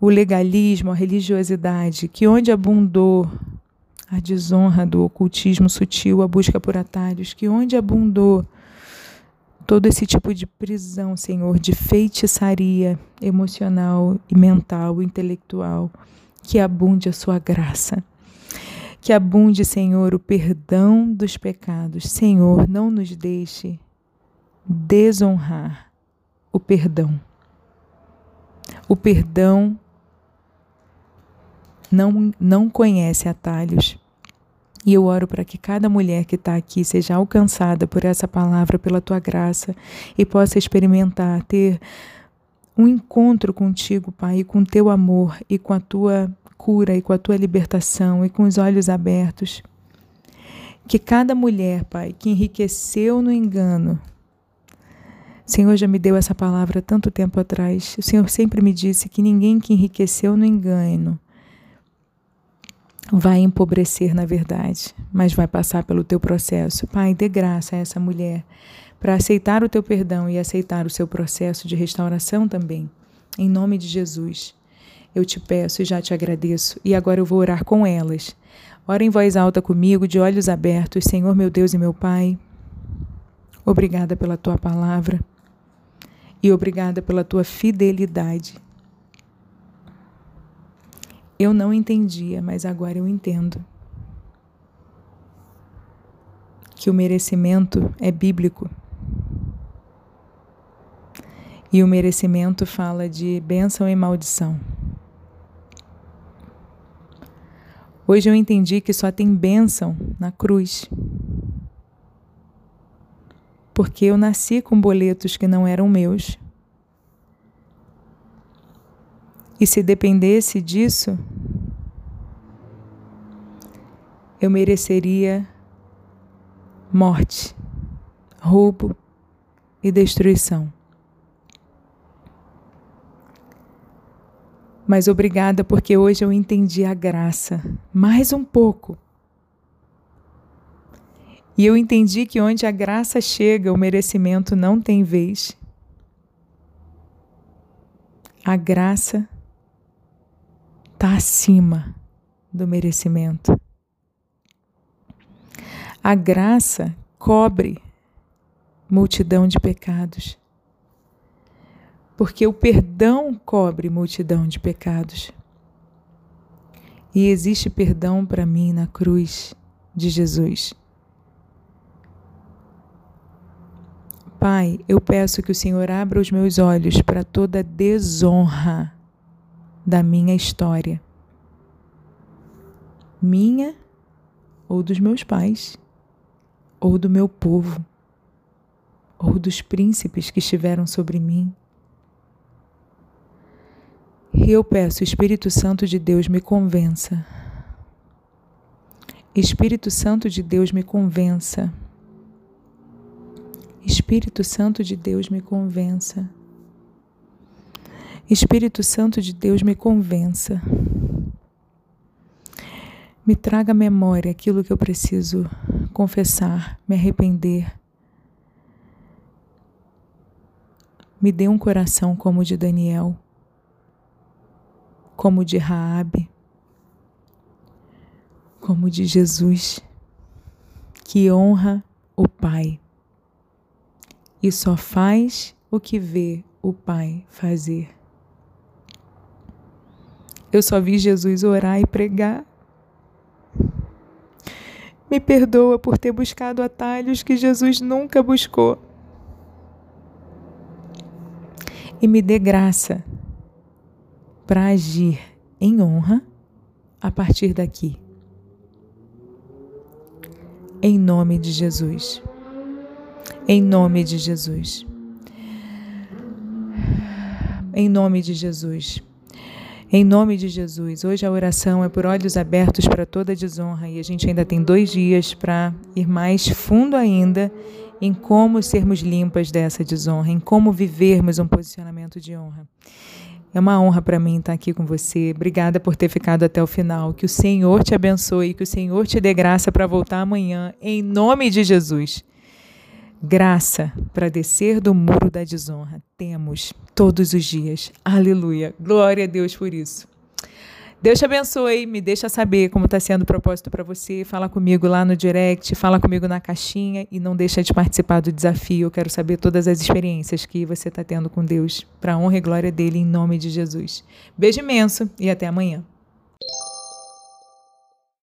Speaker 1: o legalismo, a religiosidade, que onde abundou a desonra do ocultismo sutil, a busca por atalhos, que onde abundou todo esse tipo de prisão, Senhor, de feitiçaria emocional e mental, intelectual, que abunde a sua graça. Que abunde, Senhor, o perdão dos pecados. Senhor, não nos deixe desonrar o perdão. O perdão não, não conhece atalhos. E eu oro para que cada mulher que está aqui seja alcançada por essa palavra, pela Tua graça, e possa experimentar, ter um encontro contigo, Pai, e com o Teu amor, e com a Tua cura, e com a Tua libertação, e com os olhos abertos. Que cada mulher, Pai, que enriqueceu no engano, o Senhor já me deu essa palavra há tanto tempo atrás, o Senhor sempre me disse que ninguém que enriqueceu no engano vai empobrecer na verdade, mas vai passar pelo Teu processo. Pai, dê graça a essa mulher para aceitar o Teu perdão e aceitar o seu processo de restauração também. Em nome de Jesus, eu te peço e já te agradeço. E agora eu vou orar com elas. Ora em voz alta comigo, de olhos abertos. Senhor, meu Deus e meu Pai, obrigada pela Tua palavra e obrigada pela Tua fidelidade. Eu não entendia, mas agora eu entendo que o merecimento é bíblico. E o merecimento fala de bênção e maldição. Hoje eu entendi que só tem bênção na cruz. Porque eu nasci com boletos que não eram meus. E se dependesse disso, eu mereceria morte, roubo e destruição. Mas obrigada porque hoje eu entendi a graça, mais um pouco. E eu entendi que onde a graça chega, o merecimento não tem vez. A graça está acima do merecimento. A graça cobre multidão de pecados. Porque o perdão cobre multidão de pecados. E existe perdão para mim na cruz de Jesus. Pai, eu peço que o Senhor abra os meus olhos para toda desonra da minha história. Minha ou dos meus pais, ou do meu povo, ou dos príncipes que estiveram sobre mim. E eu peço, Espírito Santo de Deus, me convença. Espírito Santo de Deus, me convença. Espírito Santo de Deus, me convença. Espírito Santo de Deus, me convença. Me traga à memória aquilo que eu preciso confessar, me arrepender. Me dê um coração como o de Daniel, como o de Raabe, como o de Jesus, que honra o Pai e só faz o que vê o Pai fazer. Eu só vi Jesus orar e pregar. Me perdoa por ter buscado atalhos que Jesus nunca buscou. E me dê graça para agir em honra a partir daqui. Em nome de Jesus. Em nome de Jesus. Em nome de Jesus. Em nome de Jesus. Hoje a oração é por olhos abertos para toda desonra e a gente ainda tem dois dias para ir mais fundo ainda em como sermos limpas dessa desonra, em como vivermos um posicionamento de honra. É uma honra para mim estar aqui com você. Obrigada por ter ficado até o final. Que o Senhor te abençoe, que o Senhor te dê graça para voltar amanhã, em nome de Jesus. Graça para descer do muro da desonra. Temos todos os dias. Aleluia. Glória a Deus por isso. Deus te abençoe, me deixa saber como está sendo o propósito para você, fala comigo lá no direct, fala comigo na caixinha e não deixa de participar do desafio. Eu quero saber todas as experiências que você está tendo com Deus, para a honra e glória dele, em nome de Jesus. Beijo imenso e até amanhã.